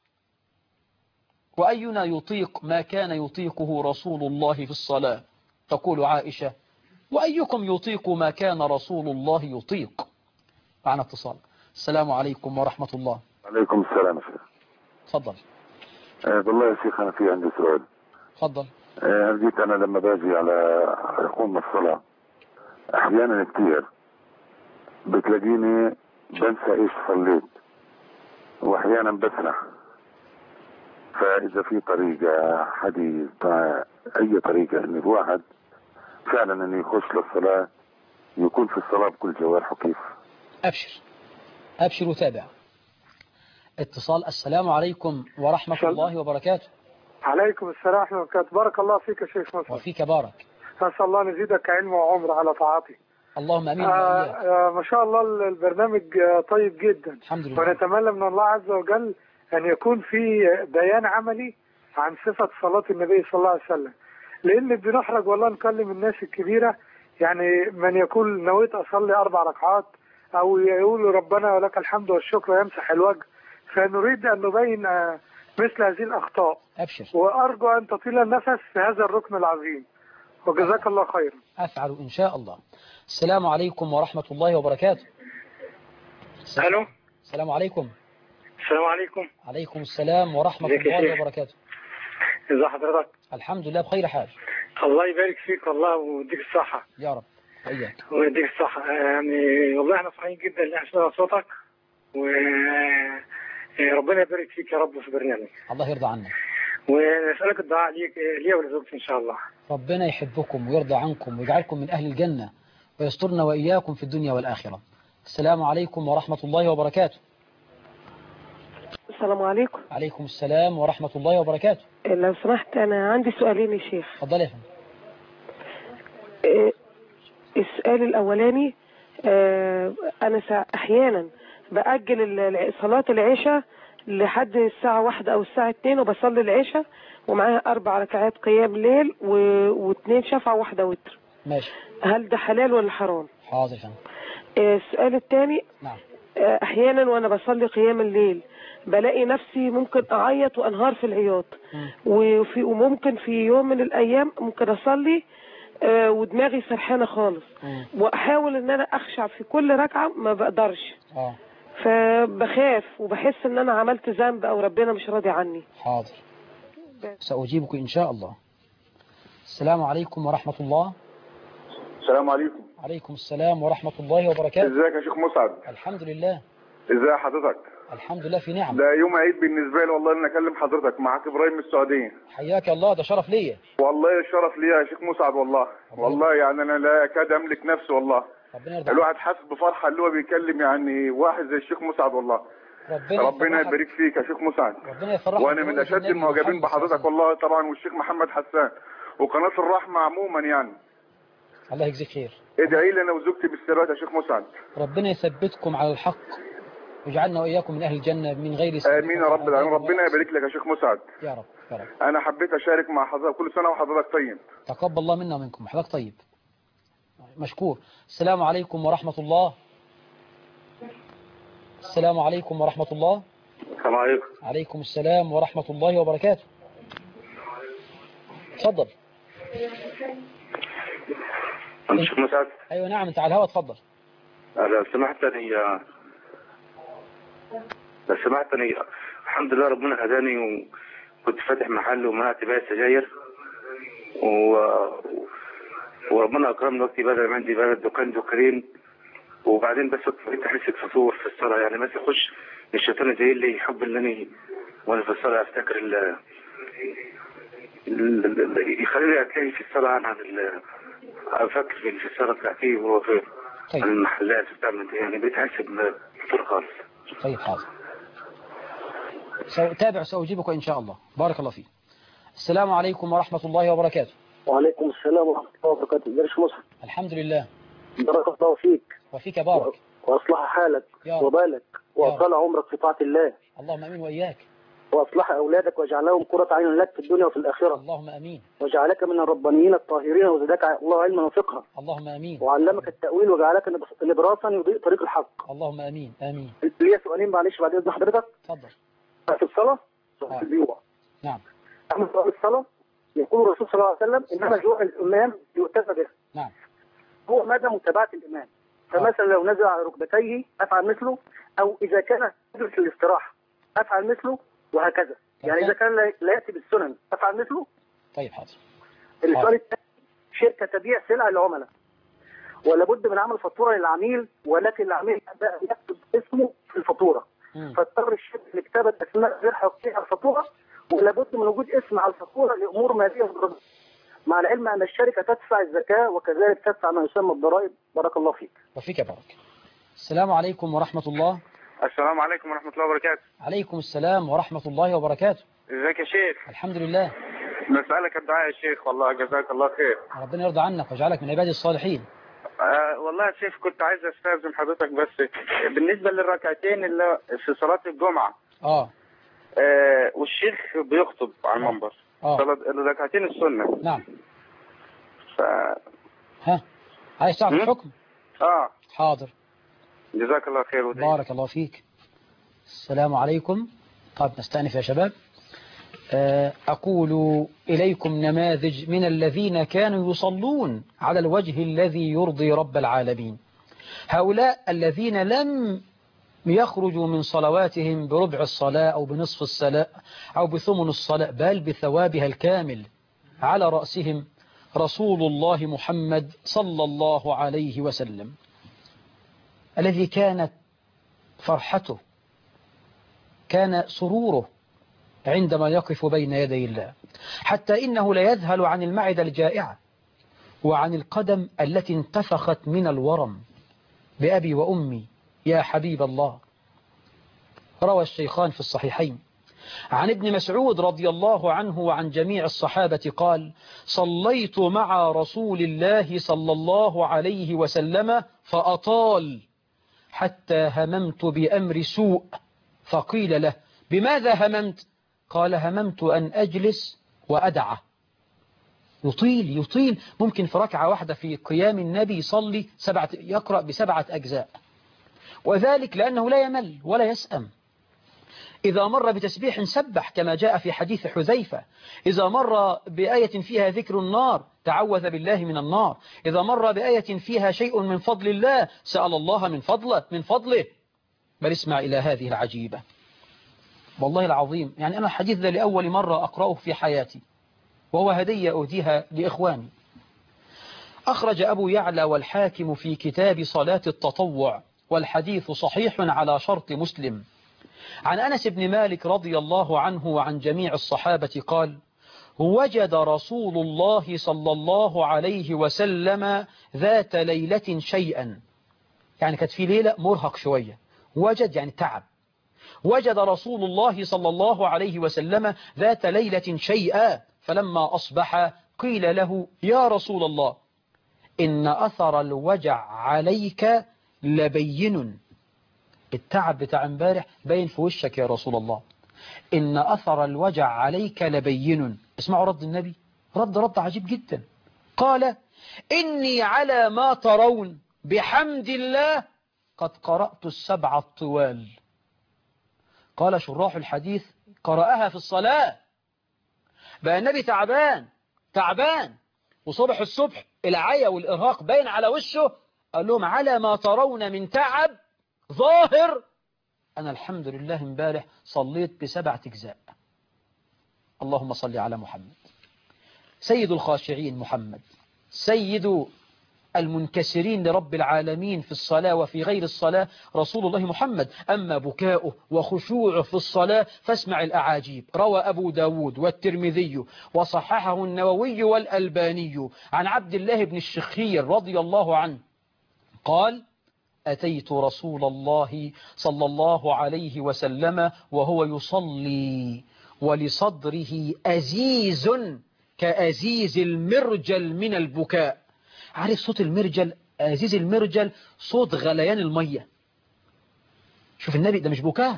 Speaker 2: وأينا يطيق ما كان يطيقه رسول الله في الصلاة؟ تقول عائشة وأيكم يطيق ما كان رسول الله يطيق؟ معنا اتصال. السلام عليكم ورحمة الله.
Speaker 3: عليكم السلام يا شيخ.
Speaker 2: تفضل.
Speaker 3: بالله يا شيخ أنا في عندي سؤال.
Speaker 2: تفضل.
Speaker 3: جيت أنا لما باجي على أقوم الصلاة أحيانا كتير بتلاقيني بنسى إيش صليت، وأحيانا بسرح. فإذا في طريقة حديث أي طريقة إن الواحد فعلا إنه يخش للصلاة يكون في الصلاة بكل جوارحه كيف؟
Speaker 2: أبشر أبشر وتابع. اتصال. السلام عليكم ورحمة الله وبركاته.
Speaker 4: عليكم السلام ورحمة الله وبركاته. بارك الله فيك يا شيخ مصر.
Speaker 2: وفيك بارك.
Speaker 4: أسأل الله نزيدك علم وعمر على طاعته.
Speaker 2: اللهم أمين.
Speaker 4: ما شاء الله البرنامج طيب جدا.
Speaker 2: الحمد لله.
Speaker 4: ونتمنى من الله عز وجل أن يكون في بيان عملي عن صفة صلاة النبي صلى الله عليه وسلم، لأن بنحرج والله نكلم الناس الكبيرة، يعني من يقول نويت أصلي 4 ركعات أو يقول ربنا ولك الحمد والشكر يمسح الوجه، فنريد أن نبين مثل هذه الأخطاء.
Speaker 2: أبشر.
Speaker 4: وأرجو أن تطيل النفس في هذا الركن العظيم، وجزاك الله خيرا.
Speaker 2: أفعل إن شاء الله. السلام عليكم ورحمة الله وبركاته.
Speaker 4: ألو.
Speaker 2: السلام عليكم.
Speaker 4: السلام عليكم.
Speaker 2: عليكم السلام ورحمة الله وبركاته.
Speaker 4: ازي حضرتك؟
Speaker 2: الحمد لله بخير حال.
Speaker 4: الله يبارك فيك والله ويديك الصحة.
Speaker 2: يا رب. وإياك.
Speaker 4: ويديك الصحة. يعني والله احنا فرحانين جدا ان احنا سمعنا صوتك، وربنا يبارك فيك يا رب في برنامج.
Speaker 2: الله يرضى عنك.
Speaker 4: ونسألك الدعاء لي ولزوجتي ان شاء الله.
Speaker 2: ربنا يحبكم ويرضى عنكم ويجعلكم من أهل الجنة ويسترنا وإياكم في الدنيا والآخرة. السلام عليكم ورحمة الله وبركاته.
Speaker 5: السلام عليكم.
Speaker 2: عليكم السلام ورحمة الله وبركاته.
Speaker 5: لو سمحت أنا عندي سؤالين يا شيخ.
Speaker 2: اتفضل يا فندم.
Speaker 5: السؤال الأولاني، أنا أحيانا بأجل صلاة العشاء لحد الساعة 1 أو الساعة 2 وبصلي العشاء ومعاها 4 ركعات قيام ليل و2 شفع و1 وتر.
Speaker 2: ماشي.
Speaker 5: هل ده حلال ولا حرام؟
Speaker 2: حاضر يا فندم.
Speaker 5: السؤال الثاني.
Speaker 2: نعم.
Speaker 5: أحيانا وأنا بصلي قيام الليل بلاقي نفسي ممكن أعيط وأنهار في العياط، وممكن في يوم من الأيام ممكن أصلي ودماغي سرحانة خالص، وأحاول إن أنا أخشع في كل ركعة ما بقدرش. فبخاف وبحس إن أنا عملت ذنب أو ربنا مش راضي عني.
Speaker 2: حاضر سأجيبك إن شاء الله. السلام عليكم ورحمة الله.
Speaker 3: السلام عليكم.
Speaker 2: عليكم السلام ورحمة الله وبركاته.
Speaker 3: ازيك يا شيخ مسعد؟
Speaker 2: الحمد لله.
Speaker 3: ازي حضرتك؟
Speaker 2: الحمد لله في نعم.
Speaker 3: ده يوم عيد بالنسبه لي والله ان اكلم حضرتك. معاك ابراهيم من السعوديه.
Speaker 2: حياك الله، ده شرف ليا.
Speaker 3: والله الشرف ليا يا شيخ مسعد والله. والله يعني انا لا اكاد املك نفسي والله. الواحد حاسس بفرحه اللي هو بيكلم يعني واحد زي الشيخ مسعد والله. ربنا يبارك فيك يا شيخ مسعد.
Speaker 2: ربنا يفرحك.
Speaker 3: وانا من اشد المعجبين بحضرتك والله طبعا، والشيخ محمد حسان وقناه الرحمه عموما يعني.
Speaker 2: الله يجزيك خير.
Speaker 6: ادعي لي انا وزوجتي بالثبات يا شيخ مسعد.
Speaker 2: ربنا يثبتكم على الحق ويجعلنا وإياكم من أهل الجنة من غير
Speaker 6: امين يا رب العالمين. ربنا يبارك لك يا شيخ مسعد.
Speaker 2: يا رب يا رب.
Speaker 6: انا حبيت اشارك مع حضرتك. كل سنه وحضرتك طيب.
Speaker 2: تقبل الله منا ومنكم. حضرتك طيب مشكور. السلام عليكم ورحمة الله. السلام عليكم ورحمة الله.
Speaker 7: السلام عليكم.
Speaker 2: عليكم السلام ورحمة الله وبركاته. تفضل.
Speaker 7: أنت شيخ مسعد؟
Speaker 2: أيوة نعم أنت على الهواء. تفضل.
Speaker 7: لو سمحتني الحمد لله ربنا هداني وكنت فاتح محل ومنعت بيع السجاير وربنا أكرمني وقتي بدل ما عندي بلد دكانين وبعدين بس بقيت أحس بفتور في الصلاة يعني بس يخش الشيطان زي اللي يحب إنني وأنا في الصلاة أفتكر يخليني أتلاقي في الصلاة عن أفكر في الصلاة بتاعتي وهو في
Speaker 2: طيب.
Speaker 7: المحلات بتاعتي يعني بقيت أحس بفتور خالص.
Speaker 2: طيب حاضر. تابع سأجيبك إن شاء الله. بارك الله فيك. السلام عليكم ورحمة الله وبركاته.
Speaker 8: وعليكم السلام ورحمة الله وبركاته. درش مصر.
Speaker 2: الحمد لله.
Speaker 8: بارك الله فيك.
Speaker 2: وفيك بارك.
Speaker 8: وأصلح حالك وبالك وأطال عمرك في طاعة الله.
Speaker 2: اللهم أمين وإياك.
Speaker 8: وأصلح أولادك واجعلهم قرة عين لك في الدنيا وفي الآخرة.
Speaker 2: اللهم أمين.
Speaker 8: وجعلك من الربانيين الطاهرين وزادك الله علما وفقها.
Speaker 2: اللهم أمين.
Speaker 8: وعلمك التأويل وجعلك نبراسا يضيء طريق الحق.
Speaker 2: اللهم أمين. آمين.
Speaker 8: ليا سؤالين معلش بعد إذن حضرتك.
Speaker 2: تفضل.
Speaker 8: في الصلاة في البيوع.
Speaker 2: نعم.
Speaker 8: أما سؤال الصلاة يقول الرسول صلى الله عليه وسلم إنما جوع الإمام يؤتى به.
Speaker 2: نعم.
Speaker 8: هو مدى متابعة الإمام. فمثلا لو نزل على ركبتيه أفعل مثله، أو إذا كان يجلس للاستراحة أفعل مثله، وهكذا. يعني إذا كان لا يأتي بالسنن أفعل مثله.
Speaker 2: طيب حاضر.
Speaker 8: السؤال الثاني، شركة تبيع سلع للعملاء ولا بد من عمل فاتورة للعميل، ولكن العميل يكتب اسمه في الفاتورة، فاضطر الشركة لكتابة أسماء غير حقيقية على الفاتورة، ولا بد من وجود اسم على الفاتورة لأمور مالية وضريبية، مع العلم أن الشركة تدفع الزكاة وكذلك تدفع ما يسمى الضرائب. بارك الله فيك.
Speaker 2: وفيك بارك. السلام عليكم ورحمة الله.
Speaker 6: السلام عليكم ورحمة الله وبركاته.
Speaker 2: عليكم السلام ورحمة الله وبركاته.
Speaker 6: ازيك يا شيخ؟
Speaker 2: الحمد لله.
Speaker 6: نسألك الدعاء يا شيخ. والله جزاك الله خير.
Speaker 2: ربنا يرضى عنك ويجعلك من عباد الصالحين.
Speaker 6: والله يا شيخ كنت عايز استاذن حضرتك بس بالنسبة للركعتين اللي في صلاة الجمعة. والشيخ بيخطب على المنبر. الركعتين السنة.
Speaker 2: نعم. عايز تعرف الحكم؟ حاضر.
Speaker 6: جزاك الله خير.
Speaker 2: بارك الله فيك. السلام عليكم. طيب نستأنف يا شباب. أقول إليكم نماذج من الذين كانوا يصلون على الوجه الذي يرضي رب العالمين. هؤلاء الذين لم يخرجوا من صلواتهم بربع الصلاة أو بنصف الصلاة أو بثمن الصلاة، بل بثوابها الكامل. على رأسهم رسول الله محمد صلى الله عليه وسلم، الذي كانت فرحته، كان سروره عندما يقف بين يدي الله، حتى إنه لا يذهل عن المعدة الجائعة وعن القدم التي انتفخت من الورم. بأبي وأمي يا حبيب الله. روى الشيخان في الصحيحين عن ابن مسعود رضي الله عنه وعن جميع الصحابة قال: صليت مع رسول الله صلى الله عليه وسلم فأطال حتى هممت بأمر سوء، فقيل له: بماذا هممت؟ قال: هممت أن أجلس وأدعه. يطيل ممكن في ركعة واحدة في قيام النبي يصلي يقرأ ب7 أجزاء، وذلك لأنه لا يمل ولا يسأم. إذا مر بتسبيح سبح كما جاء في حديث حذيفة، إذا مر بآية فيها ذكر النار تعوذ بالله من النار، إذا مر بآية فيها شيء من فضل الله سأل الله من فضله. بل اسمع إلى هذه العجيبة والله العظيم، يعني أنا الحديث ذا لأول مرة أقرأه في حياتي، وهو هدية أهديها لإخواني. أخرج أبو يعلى والحاكم في كتاب صلاة التطوع، والحديث صحيح على شرط مسلم، عن أنس بن مالك رضي الله عنه وعن جميع الصحابة قال: وجد رسول الله صلى الله عليه وسلم ذات ليلة شيئا، يعني كانت في ليلة مرهق شوية، وجد يعني تعب. وجد رسول الله صلى الله عليه وسلم ذات ليلة شيئا، فلما أصبح قيل له: يا رسول الله إن أثر الوجع عليك لبين. التعب بتاع امبارح باين في وشك يا رسول الله. إن أثر الوجع عليك لبين. اسمعوا رد النبي، رد عجيب جدا. قال إني على ما ترون بحمد الله قد قرأت 7 الطوال. قال شراح الحديث قرأها في الصلاة. بقى النبي تعبان وصبح الصبح العيا والإرهاق باين على وشه. قال لهم على ما ترون من تعب ظاهر، أنا الحمد لله امبارح صليت ب7 أجزاء. اللهم صل على محمد. سيد الخاشعين محمد، سيد المنكسرين لرب العالمين في الصلاة وفي غير الصلاة رسول الله محمد. أما بكاؤه وخشوعه في الصلاة فاسمع الأعاجيب. روى أبو داود والترمذي وصححه النووي والألباني عن عبد الله بن الشخير رضي الله عنه قال أتيت رسول الله صلى الله عليه وسلم وهو يصلي ولصدره أزيز كأزيز المرجل من البكاء. عارف صوت المرجل؟ أزيز المرجل صوت غليان المية. شوف النبي ده مش بكاء.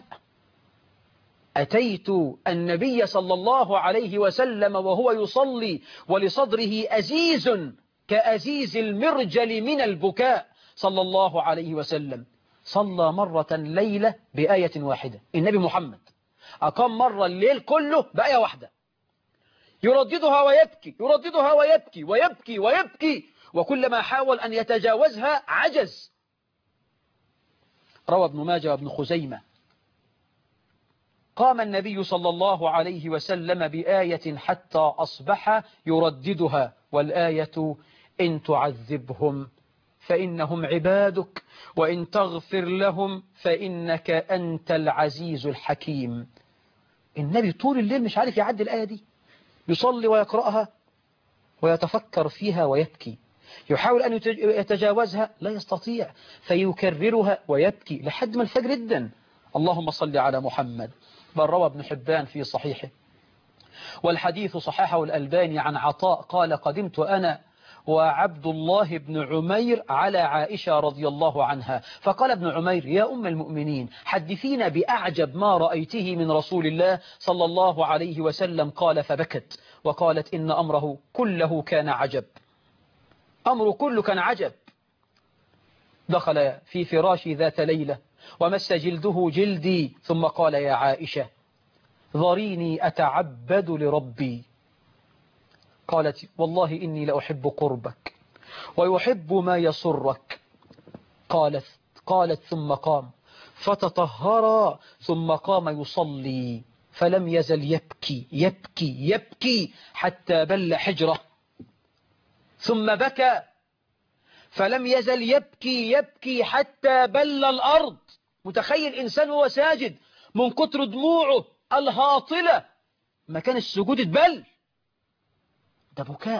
Speaker 2: أتيت النبي صلى الله عليه وسلم وهو يصلي ولصدره أزيز كأزيز المرجل من البكاء صلى الله عليه وسلم. صلى مرة ليلة بآية واحدة. النبي محمد أقام مرة الليل كله بآية واحدة، يرددها ويبكي وكلما حاول أن يتجاوزها عجز. روى ابن ماجه وابن خزيمة قام النبي صلى الله عليه وسلم بآية حتى أصبح يرددها، والآية إن تعذبهم فإنهم عبادك وإن تغفر لهم فإنك أنت العزيز الحكيم. النبي طول الليل مش عارف يعدي الآية دي، يصلي ويقرأها ويتفكر فيها ويبكي، يحاول أن يتجاوزها لا يستطيع فيكررها ويبكي لحد ما الفجر جدا. اللهم صل على محمد. بل روى ابن حبان في صحيحه والحديث صححه الألباني عن عطاء قال قدمت أنا وعبد الله بن عمير على عائشة رضي الله عنها، فقال ابن عمير يا أم المؤمنين حدثينا بأعجب ما رأيته من رسول الله صلى الله عليه وسلم. قال فبكت وقالت إن أمره كله كان عجب، أمره كله كان عجب. دخل في فراشي ذات ليلة ومس جلده جلدي ثم قال يا عائشة ذريني أتعبد لربي. قالت والله إني لأحب قربك ويحب ما يسرك. قالت ثم قام فتطهر ثم قام يصلي فلم يزل يبكي حتى بل حجره، ثم بكى فلم يزل يبكي حتى بل الأرض. متخيل إنسان وهو ساجد من كتر دموعه الهاطلة مكان السجود اتبل. ده بكاء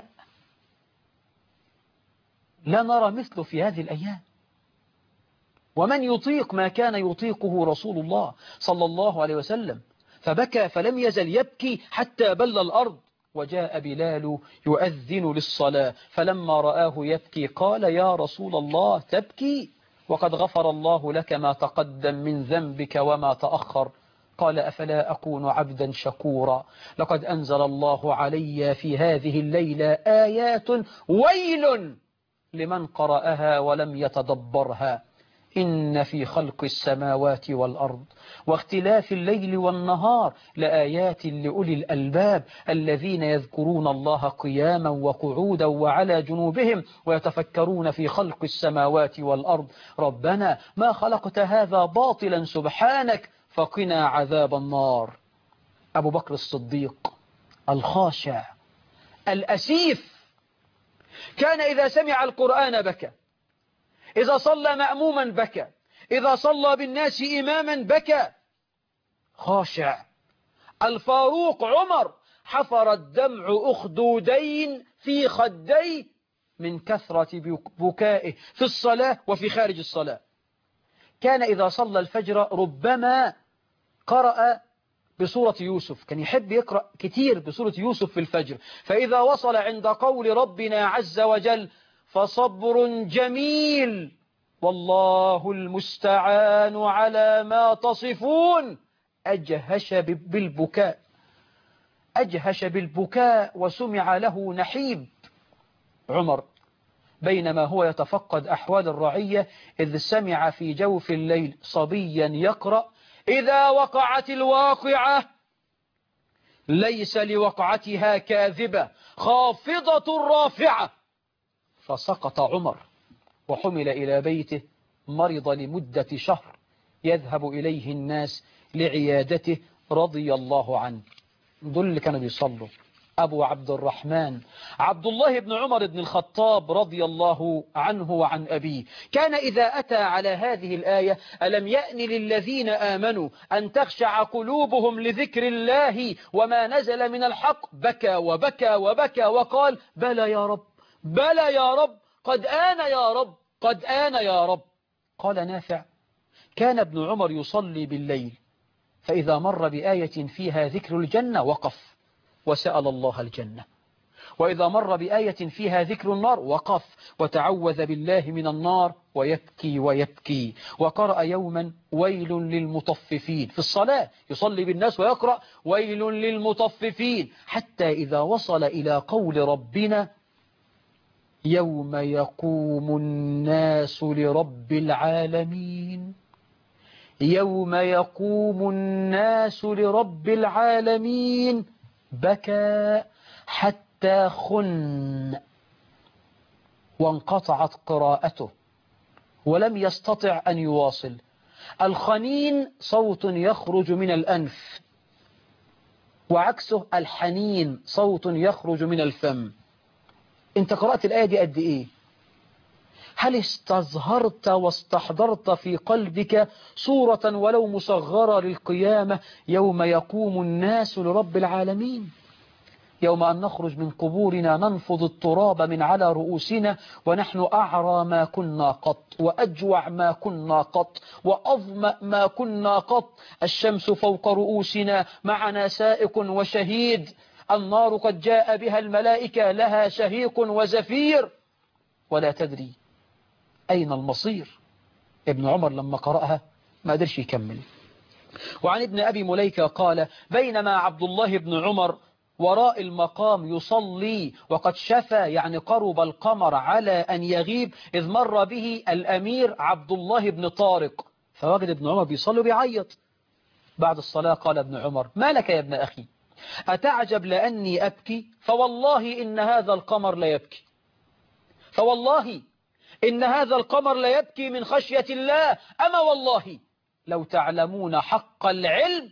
Speaker 2: لا نرى مثله في هذه الأيام. ومن يطيق ما كان يطيقه رسول الله صلى الله عليه وسلم. فبكى فلم يزل يبكي حتى بل الأرض. وجاء بلال يؤذن للصلاة فلما رآه يبكي قال يا رسول الله تبكي وقد غفر الله لك ما تقدم من ذنبك وما تأخر. قال أفلا أكون عبدا شكورا لقد أنزل الله علي في هذه الليلة آيات ويل لمن قرأها ولم يتدبرها إن في خلق السماوات والأرض واختلاف الليل والنهار لآيات لأولي الألباب الذين يذكرون الله قياما وقعودا وعلى جنوبهم ويتفكرون في خلق السماوات والأرض ربنا ما خلقت هذا باطلا سبحانك فقنا عذاب النار. أبو بكر الصديق الخاشع الأسيف كان إذا سمع القرآن بكى، إذا صلى مأموما بكى، إذا صلى بالناس إماما بكى. خاشع. الفاروق عمر حفر الدمع أخدودين في خديه من كثرة بكائه في الصلاة وفي خارج الصلاة. كان إذا صلى الفجر ربما قرأ بسورة يوسف، كان يحب يقرأ كتير بسورة يوسف في الفجر. فإذا وصل عند قول ربنا عز وجل فصبر جميل والله المستعان على ما تصفون. أجهش بالبكاء، أجهش بالبكاء وسمع له نحيب. عمر بينما هو يتفقد أحوال الرعية إذ سمع في جوف الليل صبيا يقرأ: إذا وقعت الواقعة ليس لوقعتها كاذبة خافضة رافعة. فسقط عمر وحمل إلى بيته، مرض لمدة شهر، يذهب إليه الناس لعيادته رضي الله عنه. دول اللي كانوا بيصلوا: أبو عبد الرحمن عبد الله بن عمر بن الخطاب رضي الله عنه وعن أبيه، كان إذا أتى على هذه الآية: ألم يأن للذين آمنوا أن تخشع قلوبهم لذكر الله وما نزل من الحق، بكى وبكى وبكى وقال: بلى يا رب، بلى يا رب، قد آن يا رب، قد آن يا رب. قال نافع: كان ابن عمر يصلي بالليل فإذا مر بآية فيها ذكر الجنة وقف وسأل الله الجنة، وإذا مر بآية فيها ذكر النار وقف وتعوذ بالله من النار ويبكي ويبكي. وقرأ يوما: ويل للمطففين، في الصلاة يصلي بالناس ويقرأ: ويل للمطففين، حتى إذا وصل إلى قول ربنا: يوم يقوم الناس لرب العالمين، يوم يقوم الناس لرب العالمين، بكى حتى خن وانقطعت قراءته ولم يستطع أن يواصل. الخنين صوت يخرج من الأنف، وعكسه الحنين صوت يخرج من الفم. انت قرأت الآية دي قد إيه؟ هل استظهرت واستحضرت في قلبك صورة ولو مصغرة للقيامة يوم يقوم الناس لرب العالمين؟ يوم أن نخرج من قبورنا ننفض التراب من على رؤوسنا ونحن أعرى ما كنا قط، وأجوع ما كنا قط، وأظمأ ما كنا قط. الشمس فوق رؤوسنا، معنا سائق وشهيد، النار قد جاء بها الملائكة، لها شهيق وزفير، ولا تدري أين المصير. ابن عمر لما قرأها ما قدرش يكمل. وعن ابن أبي مليكة قال: بينما عبد الله بن عمر وراء المقام يصلي وقد شفى، يعني قرب القمر على أن يغيب، إذ مر به الأمير عبد الله بن طارق، فوجد ابن عمر بيصلي وبيعيط. بعد الصلاة قال ابن عمر: ما لك يا ابن أخي؟ أتعجب لأني أبكي؟ فوالله إن هذا القمر لا يبكي، فوالله إن هذا القمر لا يبكي من خشية الله. أما والله لو تعلمون حق العلم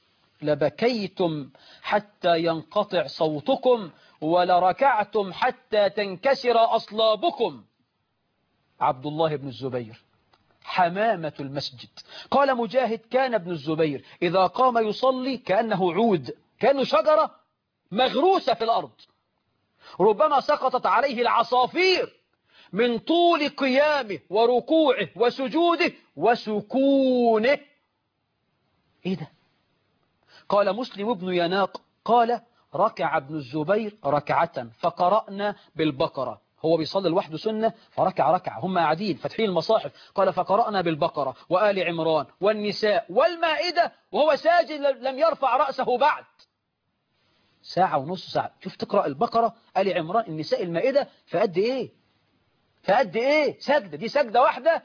Speaker 2: لبكيتم حتى ينقطع صوتكم ولركعتم حتى تنكسر أصلابكم. عبد الله بن الزبير حمامة المسجد. قال مجاهد: كان ابن الزبير إذا قام يصلي كأنه عود، كأنه شجرة مغروسة في الأرض، ربما سقطت عليه العصافير من طول قيامه وركوعه وسجوده وسكونه. إيه ده؟ قال مسلم بن يناق قال: ركع ابن الزبير ركعة فقرأنا بالبقرة. هو بيصلي لوحده سنة فركع ركعة، هم قاعدين فاتحين المصاحف. قال: فقرأنا بالبقرة وآل عمران والنساء والمائدة وهو ساجد لم يرفع رأسه بعد. ساعة ونص ساعة. شوف، تقرأ البقرة، آل عمران، النساء، المائدة، فقد إيه؟ فقد إيه؟ سجدة، دي سجدة واحدة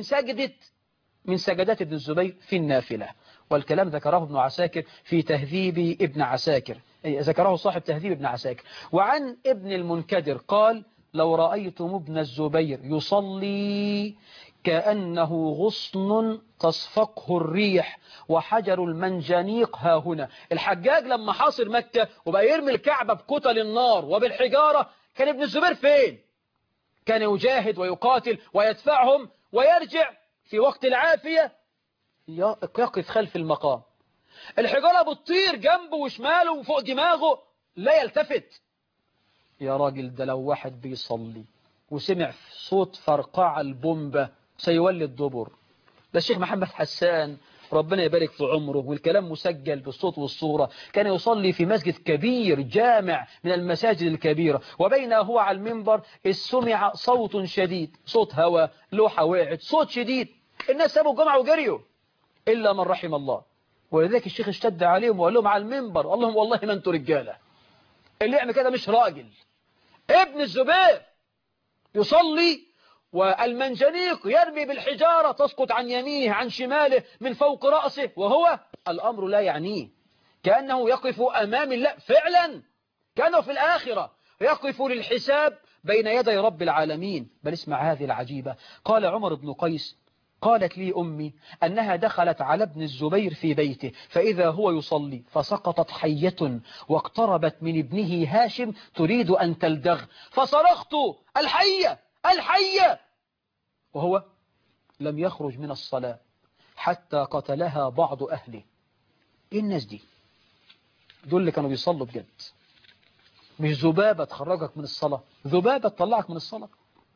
Speaker 2: من سجدات ابن الزبير في النافلة. والكلام ذكره ابن عساكر في تهذيب ابن عساكر، ذكره صاحب تهذيب ابن عساكر. وعن ابن المنكدر قال: لو رأيتم ابن الزبير يصلي كأنه غصن تصفقه الريح وحجر المنجنيق ها هنا. الحجاج لما حاصر مكة وبقى يرمي الكعبة بكتل النار وبالحجارة، كان ابن الزبير فين؟ كان يجاهد ويقاتل ويدفعهم ويرجع في وقت العافية يقف خلف المقام. الحجارة بتطير جنبه وشماله وفوق دماغه، لا يلتفت. يا راجل، ده لو واحد بيصلي وسمع صوت فرقع البومبة سيولي الدبر. ده الشيخ محمد حسان ربنا يبارك في عمره، والكلام مسجل بالصوت والصورة، كان يصلي في مسجد كبير جامع من المساجد الكبيرة، وبينما هو على المنبر سمع صوت شديد، صوت هواء، لوحة وقعت، صوت شديد، الناس سابوا الجمعة وجريوا إلا من رحم الله. ولذلك الشيخ اشتد عليهم وقال لهم على المنبر، اللهم والله ما انتوا رجالة، اللي يعمل كده مش راجل. ابن الزبير يصلي والمنجنيق يرمي بالحجارة تسقط عن يمينه عن شماله من فوق رأسه، وهو الأمر لا يعنيه، كأنه يقف أمام الله فعلا، كأنه في الآخرة يقف للحساب بين يدي رب العالمين. بل اسمع هذه العجيبة، قال عمر بن قيس: قالت لي أمي أنها دخلت على ابن الزبير في بيته فإذا هو يصلي فسقطت حية واقتربت من ابنه هاشم تريد أن تلدغ، فصرخت: الحية الحية، وهو لم يخرج من الصلاة حتى قتلها بعض أهله. إيه الناس دي؟ دول اللي كانوا بيصلوا بجد، مش ذبابة تخرجك من الصلاة، ذبابة تطلعك من الصلاة.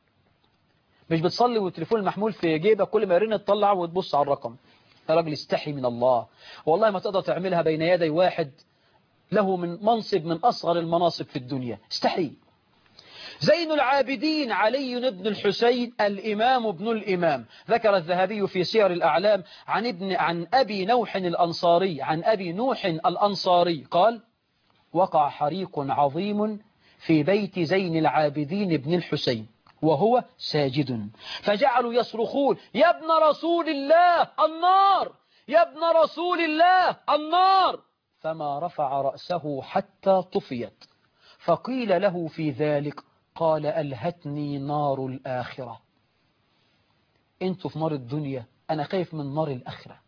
Speaker 2: مش بتصلي والتليفون المحمول في جيبك كل ما يرن تطلع وتبص على الرقم. يا راجل استحي من الله، والله ما تقدر تعملها بين يدي واحد له من منصب من أصغر المناصب في الدنيا، استحي. زين العابدين علي بن الحسين الإمام ابن الإمام، ذكر الذهبي في سير الأعلام عن أبي نوح الأنصاري، عن أبي نوح الأنصاري قال: وقع حريق عظيم في بيت زين العابدين بن الحسين وهو ساجد، فجعلوا يصرخون: يا ابن رسول الله النار، يا ابن رسول الله النار، فما رفع رأسه حتى طفيت، فقيل له في ذلك قال: ألهتني نار الآخرة. انتوا في نار الدنيا، أنا خايف من نار الآخرة.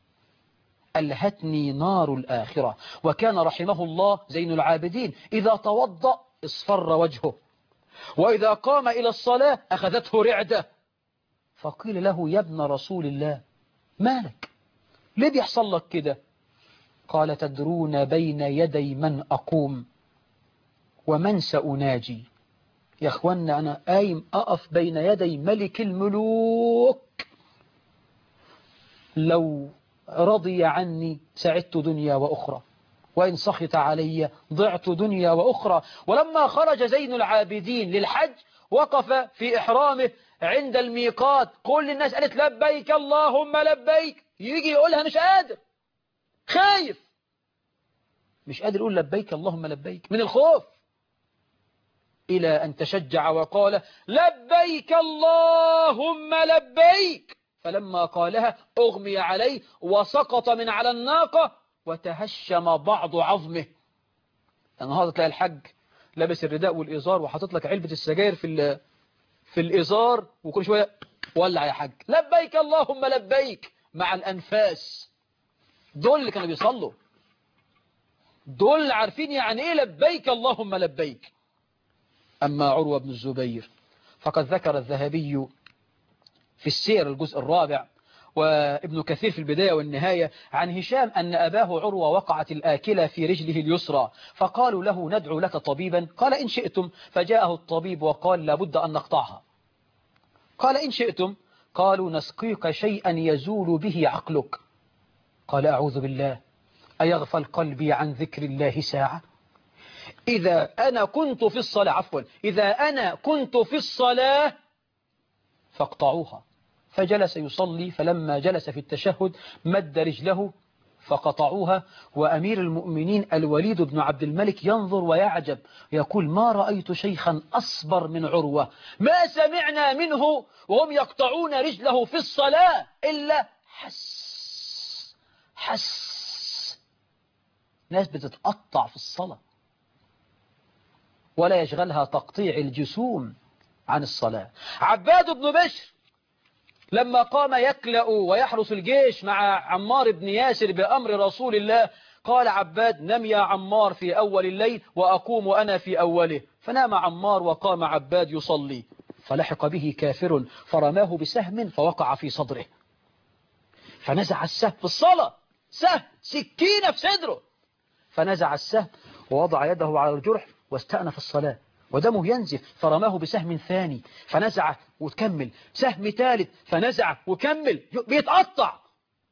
Speaker 2: ألهتني نار الآخرة. وكان رحمه الله زين العابدين إذا توضأ اصفر وجهه، وإذا قام إلى الصلاة أخذته رعدة، فقيل له: يا ابن رسول الله مالك؟ ليه بيحصل لك كده؟ قال: تدرون بين يدي من أقوم ومن سأناجي. يا أخوانا أنا قايم أقف بين يدي ملك الملوك، لو رضي عني سعدت دنيا وأخرى، وإن سخط علي ضعت دنيا وأخرى. ولما خرج زين العابدين للحج وقف في إحرامه عند الميقات، كل الناس قالت: لبيك اللهم لبيك، يجي يقولها مش قادر، خايف، مش قادر يقول لبيك اللهم لبيك من الخوف، إلى أن تشجع وقال: لبيك اللهم لبيك، فلما قالها أغمي عليه وسقط من على الناقة وتهشم بعض عظمه. النهارده تلاقي الحج لابس الرداء والإزار وحاطط لك علبة السجاير في الإزار، وكل شوية ولع يا حج، لبيك اللهم لبيك، مع الأنفاس. دول اللي كانوا بيصلوا، دول عارفين يعني إيه لبيك اللهم لبيك. أما عروة بن الزبير فقد ذكر الذهبي في السير الجزء الرابع وابن كثير في البداية والنهاية عن هشام أن أباه عروة وقعت الآكلة في رجله اليسرى، فقالوا له: ندعو لك طبيبا؟ قال: إن شئتم. فجاءه الطبيب وقال: لابد أن نقطعها. قال: إن شئتم. قالوا: نسقيك شيئا يزول به عقلك. قال: أعوذ بالله، أيغفل قلبي عن ذكر الله ساعة؟ إذا أنا كنت في الصلاة فاقطعوها. فجلس يصلي، فلما جلس في التشهد مد رجله فقطعوها، وأمير المؤمنين الوليد بن عبد الملك ينظر ويعجب، يقول: ما رأيت شيخا أصبر من عروة، ما سمعنا منه وهم يقطعون رجله في الصلاة إلا حس. ناس بتتقطع في الصلاة ولا يشغلها تقطيع الجسوم عن الصلاة. عباد بن بشر لما قام يكلأ ويحرس الجيش مع عمار بن ياسر بأمر رسول الله، قال عباد: نم يا عمار في أول الليل وأقوم أنا في أوله. فنام عمار وقام عباد يصلي، فلحق به كافر فرماه بسهم فوقع في صدره، فنزع السهم في الصلاة، سهم سكينة في صدره، فنزع السهم ووضع يده على الجرح واستأنف الصلاة ودمه ينزف، فرماه بسهم ثاني فنزع وكمل، سهم ثالث فنزع وكمل، بيتقطع.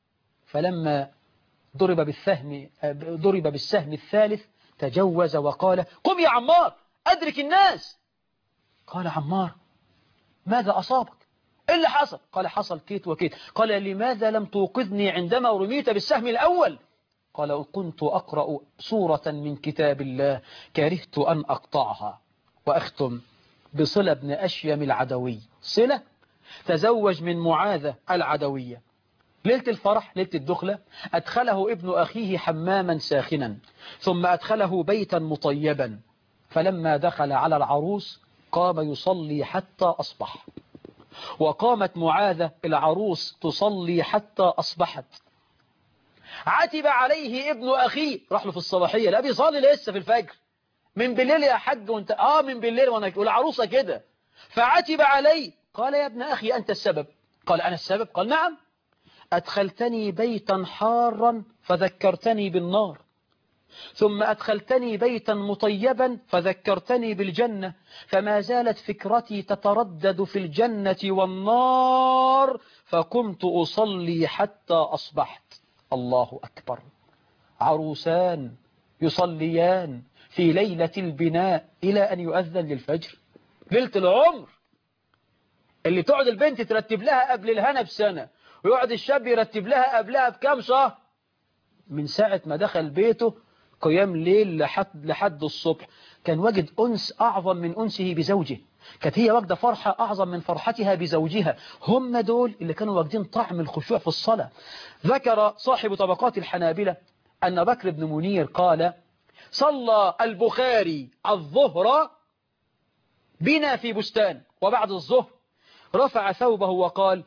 Speaker 2: فلما ضرب بالسهم الثالث تجوز وقال قم يا عمار أدرك الناس. قال عمار ماذا أصابك؟ إيه اللي حصل؟ قال حصل كيت وكيت. قال لماذا لم توقظني عندما رميت بالسهم الأول؟ قال كنت أقرأ سورة من كتاب الله كرهت أن أقطعها. وأختم بصلة بن أشيم العدوي. صلة تزوج من معاذة العدوية. ليلة الفرح ليلة الدخلة أدخله ابن أخيه حماما ساخنا ثم أدخله بيتا مطيبا، فلما دخل على العروس قام يصلي حتى أصبح، وقامت معاذة العروس تصلي حتى أصبحت. عتب عليه ابن أخيه، راح له في الصباحية لا بيصلي لسه في الفجر، من بالليل يا حاج وانت من بالليل والعروسة كده. فعتب عليه قال يا ابن أخي أنت السبب. قال أنا السبب؟ قال نعم، أدخلتني بيتا حارا فذكرتني بالنار، ثم أدخلتني بيتا مطيبا فذكرتني بالجنة، فما زالت فكرتي تتردد في الجنة والنار فقمت أصلي حتى أصبحت. الله أكبر. عروسان يصليان في ليلة البناء إلى أن يؤذن للفجر. ليلة العمر اللي تقعد البنت ترتب لها قبل الهنا بسنة، ويقعد الشاب يرتب لها قبلها بكام شهر، من ساعة ما دخل بيته قيام ليل لحد الصبح. كان وجد أنس أعظم من أنسه بزوجه، كانت هي وجد فرحة أعظم من فرحتها بزوجها. هم دول اللي كانوا واجدين طعم الخشوع في الصلاة. ذكر صاحب طبقات الحنابلة أن بكر بن منير قال صلى البخاري الظهر بنا في بستان، وبعد الظهر رفع ثوبه وقال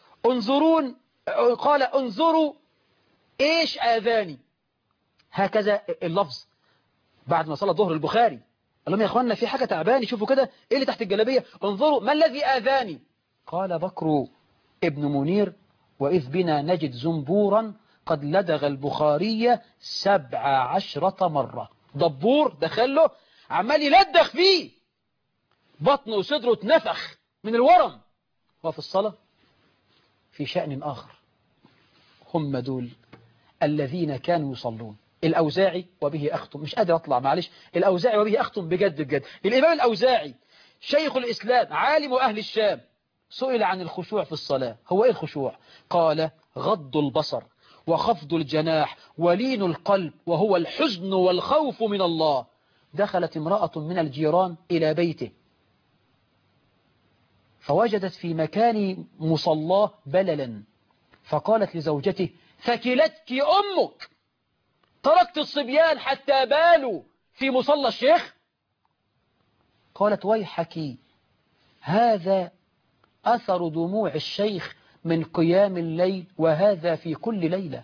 Speaker 2: انظروا ايش آذاني. هكذا اللفظ بعد ما صلى الظهر البخاري قال لهم يا اخوانا في حاجة تعباني، شوفوا كده ايه اللي تحت الجلابية، انظروا ما الذي آذاني. قال بكر ابن منير وإذ بنا نجد زنبورا قد لدغ البخاري 17 مرة. دبور دخله عمال يلدغ فيه، بطنه وصدره اتنفخ من الورم وفي الصلاة. في شأن آخر هم دول الذين كانوا يصلون. الأوزاعي وبه أختم، مش قادر أطلع معلش، الأوزاعي وبه أختم بجد بجد. الإمام الأوزاعي شيخ الإسلام عالم أهل الشام سئل عن الخشوع في الصلاة. هو إيه الخشوع؟ قال غض البصر وخفض الجناح ولين القلب وهو الحزن والخوف من الله. دخلت امرأة من الجيران إلى بيته فوجدت في مكان مصلاه بللا، فقالت لزوجته ثكلتك أمك، تركت الصبيان حتى بالوا في مصلى الشيخ؟ قالت ويحك، هذا أثر دموع الشيخ من قيام الليل، وهذا في كل ليلة.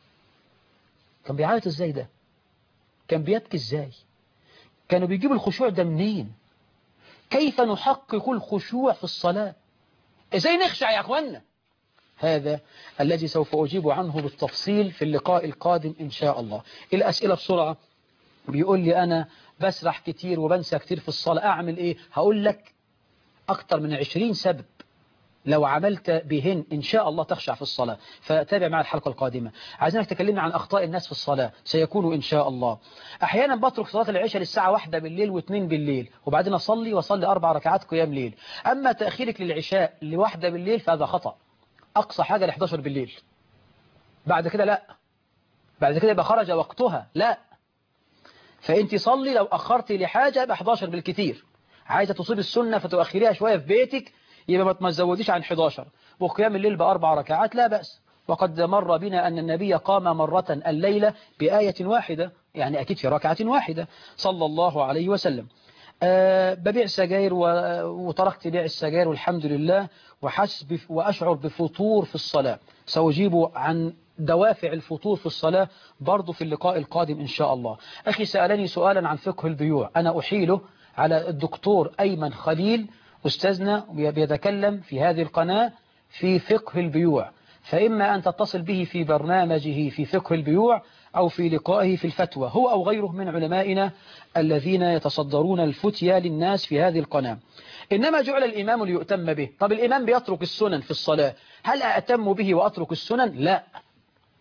Speaker 2: كان بيعيط ازاي ده؟ كان بيبكي ازاي؟ كانوا بيجيبوا الخشوع ده منين؟ كيف نحقق الخشوع في الصلاة؟ ازاي نخشع يا اخوانا؟ هذا الذي سوف أجيب عنه بالتفصيل في اللقاء القادم إن شاء الله. الأسئلة بسرعة. بيقول لي أنا بسرح كتير وبنسى كتير في الصلاة، أعمل إيه؟ هقول لك أكتر من 20 سبب لو عملت بهن إن شاء الله تخشع في الصلاة، فتابع مع الحلقة القادمة. عايزينك تكلمنا عن أخطاء الناس في الصلاة، سيكون إن شاء الله. أحيانا بترك صلاة العشاء للساعة 1 بالليل و2 بالليل، وبعدين أصلي 4 ركعات قيام ليل. أما تأخيرك للعشاء ل1 بالليل فهذا خطأ. أقصى حاجة ل11 بالليل، بعد كده لا، بعد كده يبقى خرج وقتها لا. فأنت صلي لو أخرتي لحاجة يبقى 11 بالكثير. عايزة تصيب السنة فتؤخريها شوية في بيتك يبقى ما تزوديش عن 11. وقيام الليل ب4 ركعات لا بأس. وقد مر بنا أن النبي قام مرة الليلة بآية واحدة، يعني أكيد في ركعة واحدة صلى الله عليه وسلم. ببيع سجاير وتركت بيع السجاير والحمد لله، وأشعر بفطور في الصلاة. سأجيب عن دوافع الفطور في الصلاة برضو في اللقاء القادم إن شاء الله. أخي سألني سؤالا عن فقه البيوع، أنا أحيله على الدكتور أيمن خليل أستاذنا بيتكلم في هذه القناة في فقه البيوع، فإما أن تتصل به في برنامجه في فقه البيوع أو في لقائه في الفتوى، هو أو غيره من علمائنا الذين يتصدرون الفتيا للناس في هذه القناة. إنما جعل الإمام ليؤتم به. طب الإمام بيترك السنن في الصلاة، هل أأتم به وأترك السنن؟ لا،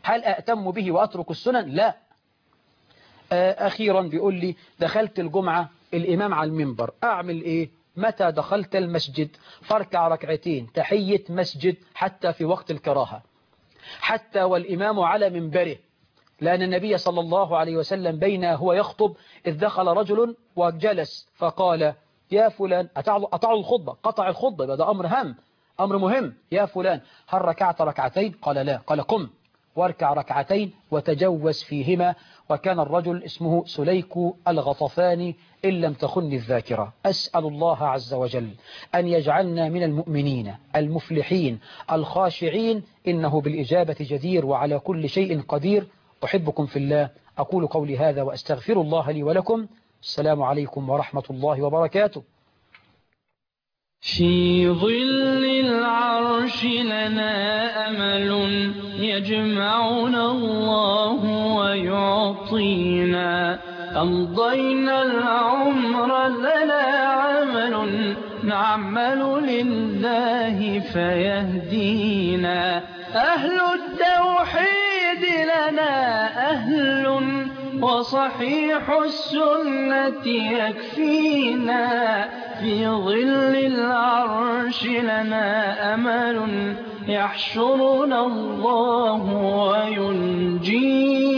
Speaker 2: هل أأتم به وأترك السنن؟ لا. أخيرا بيقول لي دخلت الجمعة الإمام على المنبر، أعمل إيه؟ متى دخلت المسجد فاركع ركعتين تحية مسجد حتى في وقت الكراهة، حتى والإمام على منبره، لأن النبي صلى الله عليه وسلم بين هو يخطب إذ دخل رجل وجلس فقال يا فلان، أطع الخطبة، قطع الخطبة، هذا أمر مهم، يا فلان هل ركعت ركعتين؟ قال لا، قال قم واركع ركعتين وتجوز فيهما. وكان الرجل اسمه سليك الغطفاني إن لم تخن الذاكرة. أسأل الله عز وجل أن يجعلنا من المؤمنين المفلحين الخاشعين، إنه بالإجابة جدير وعلى كل شيء قدير. أحبكم في الله، أقول قولي هذا وأستغفر الله لي ولكم. السلام عليكم ورحمة الله وبركاته.
Speaker 1: في ظل العرش لنا أمل يجمعنا الله ويعطينا، أمضينا العمر لنا عمل نعمل لله فيهدينا، أهل التوحيد لنا أهل وصحيح السنة يكفينا، في ظل العرش لنا أمل يحشرنا الله وينجينا.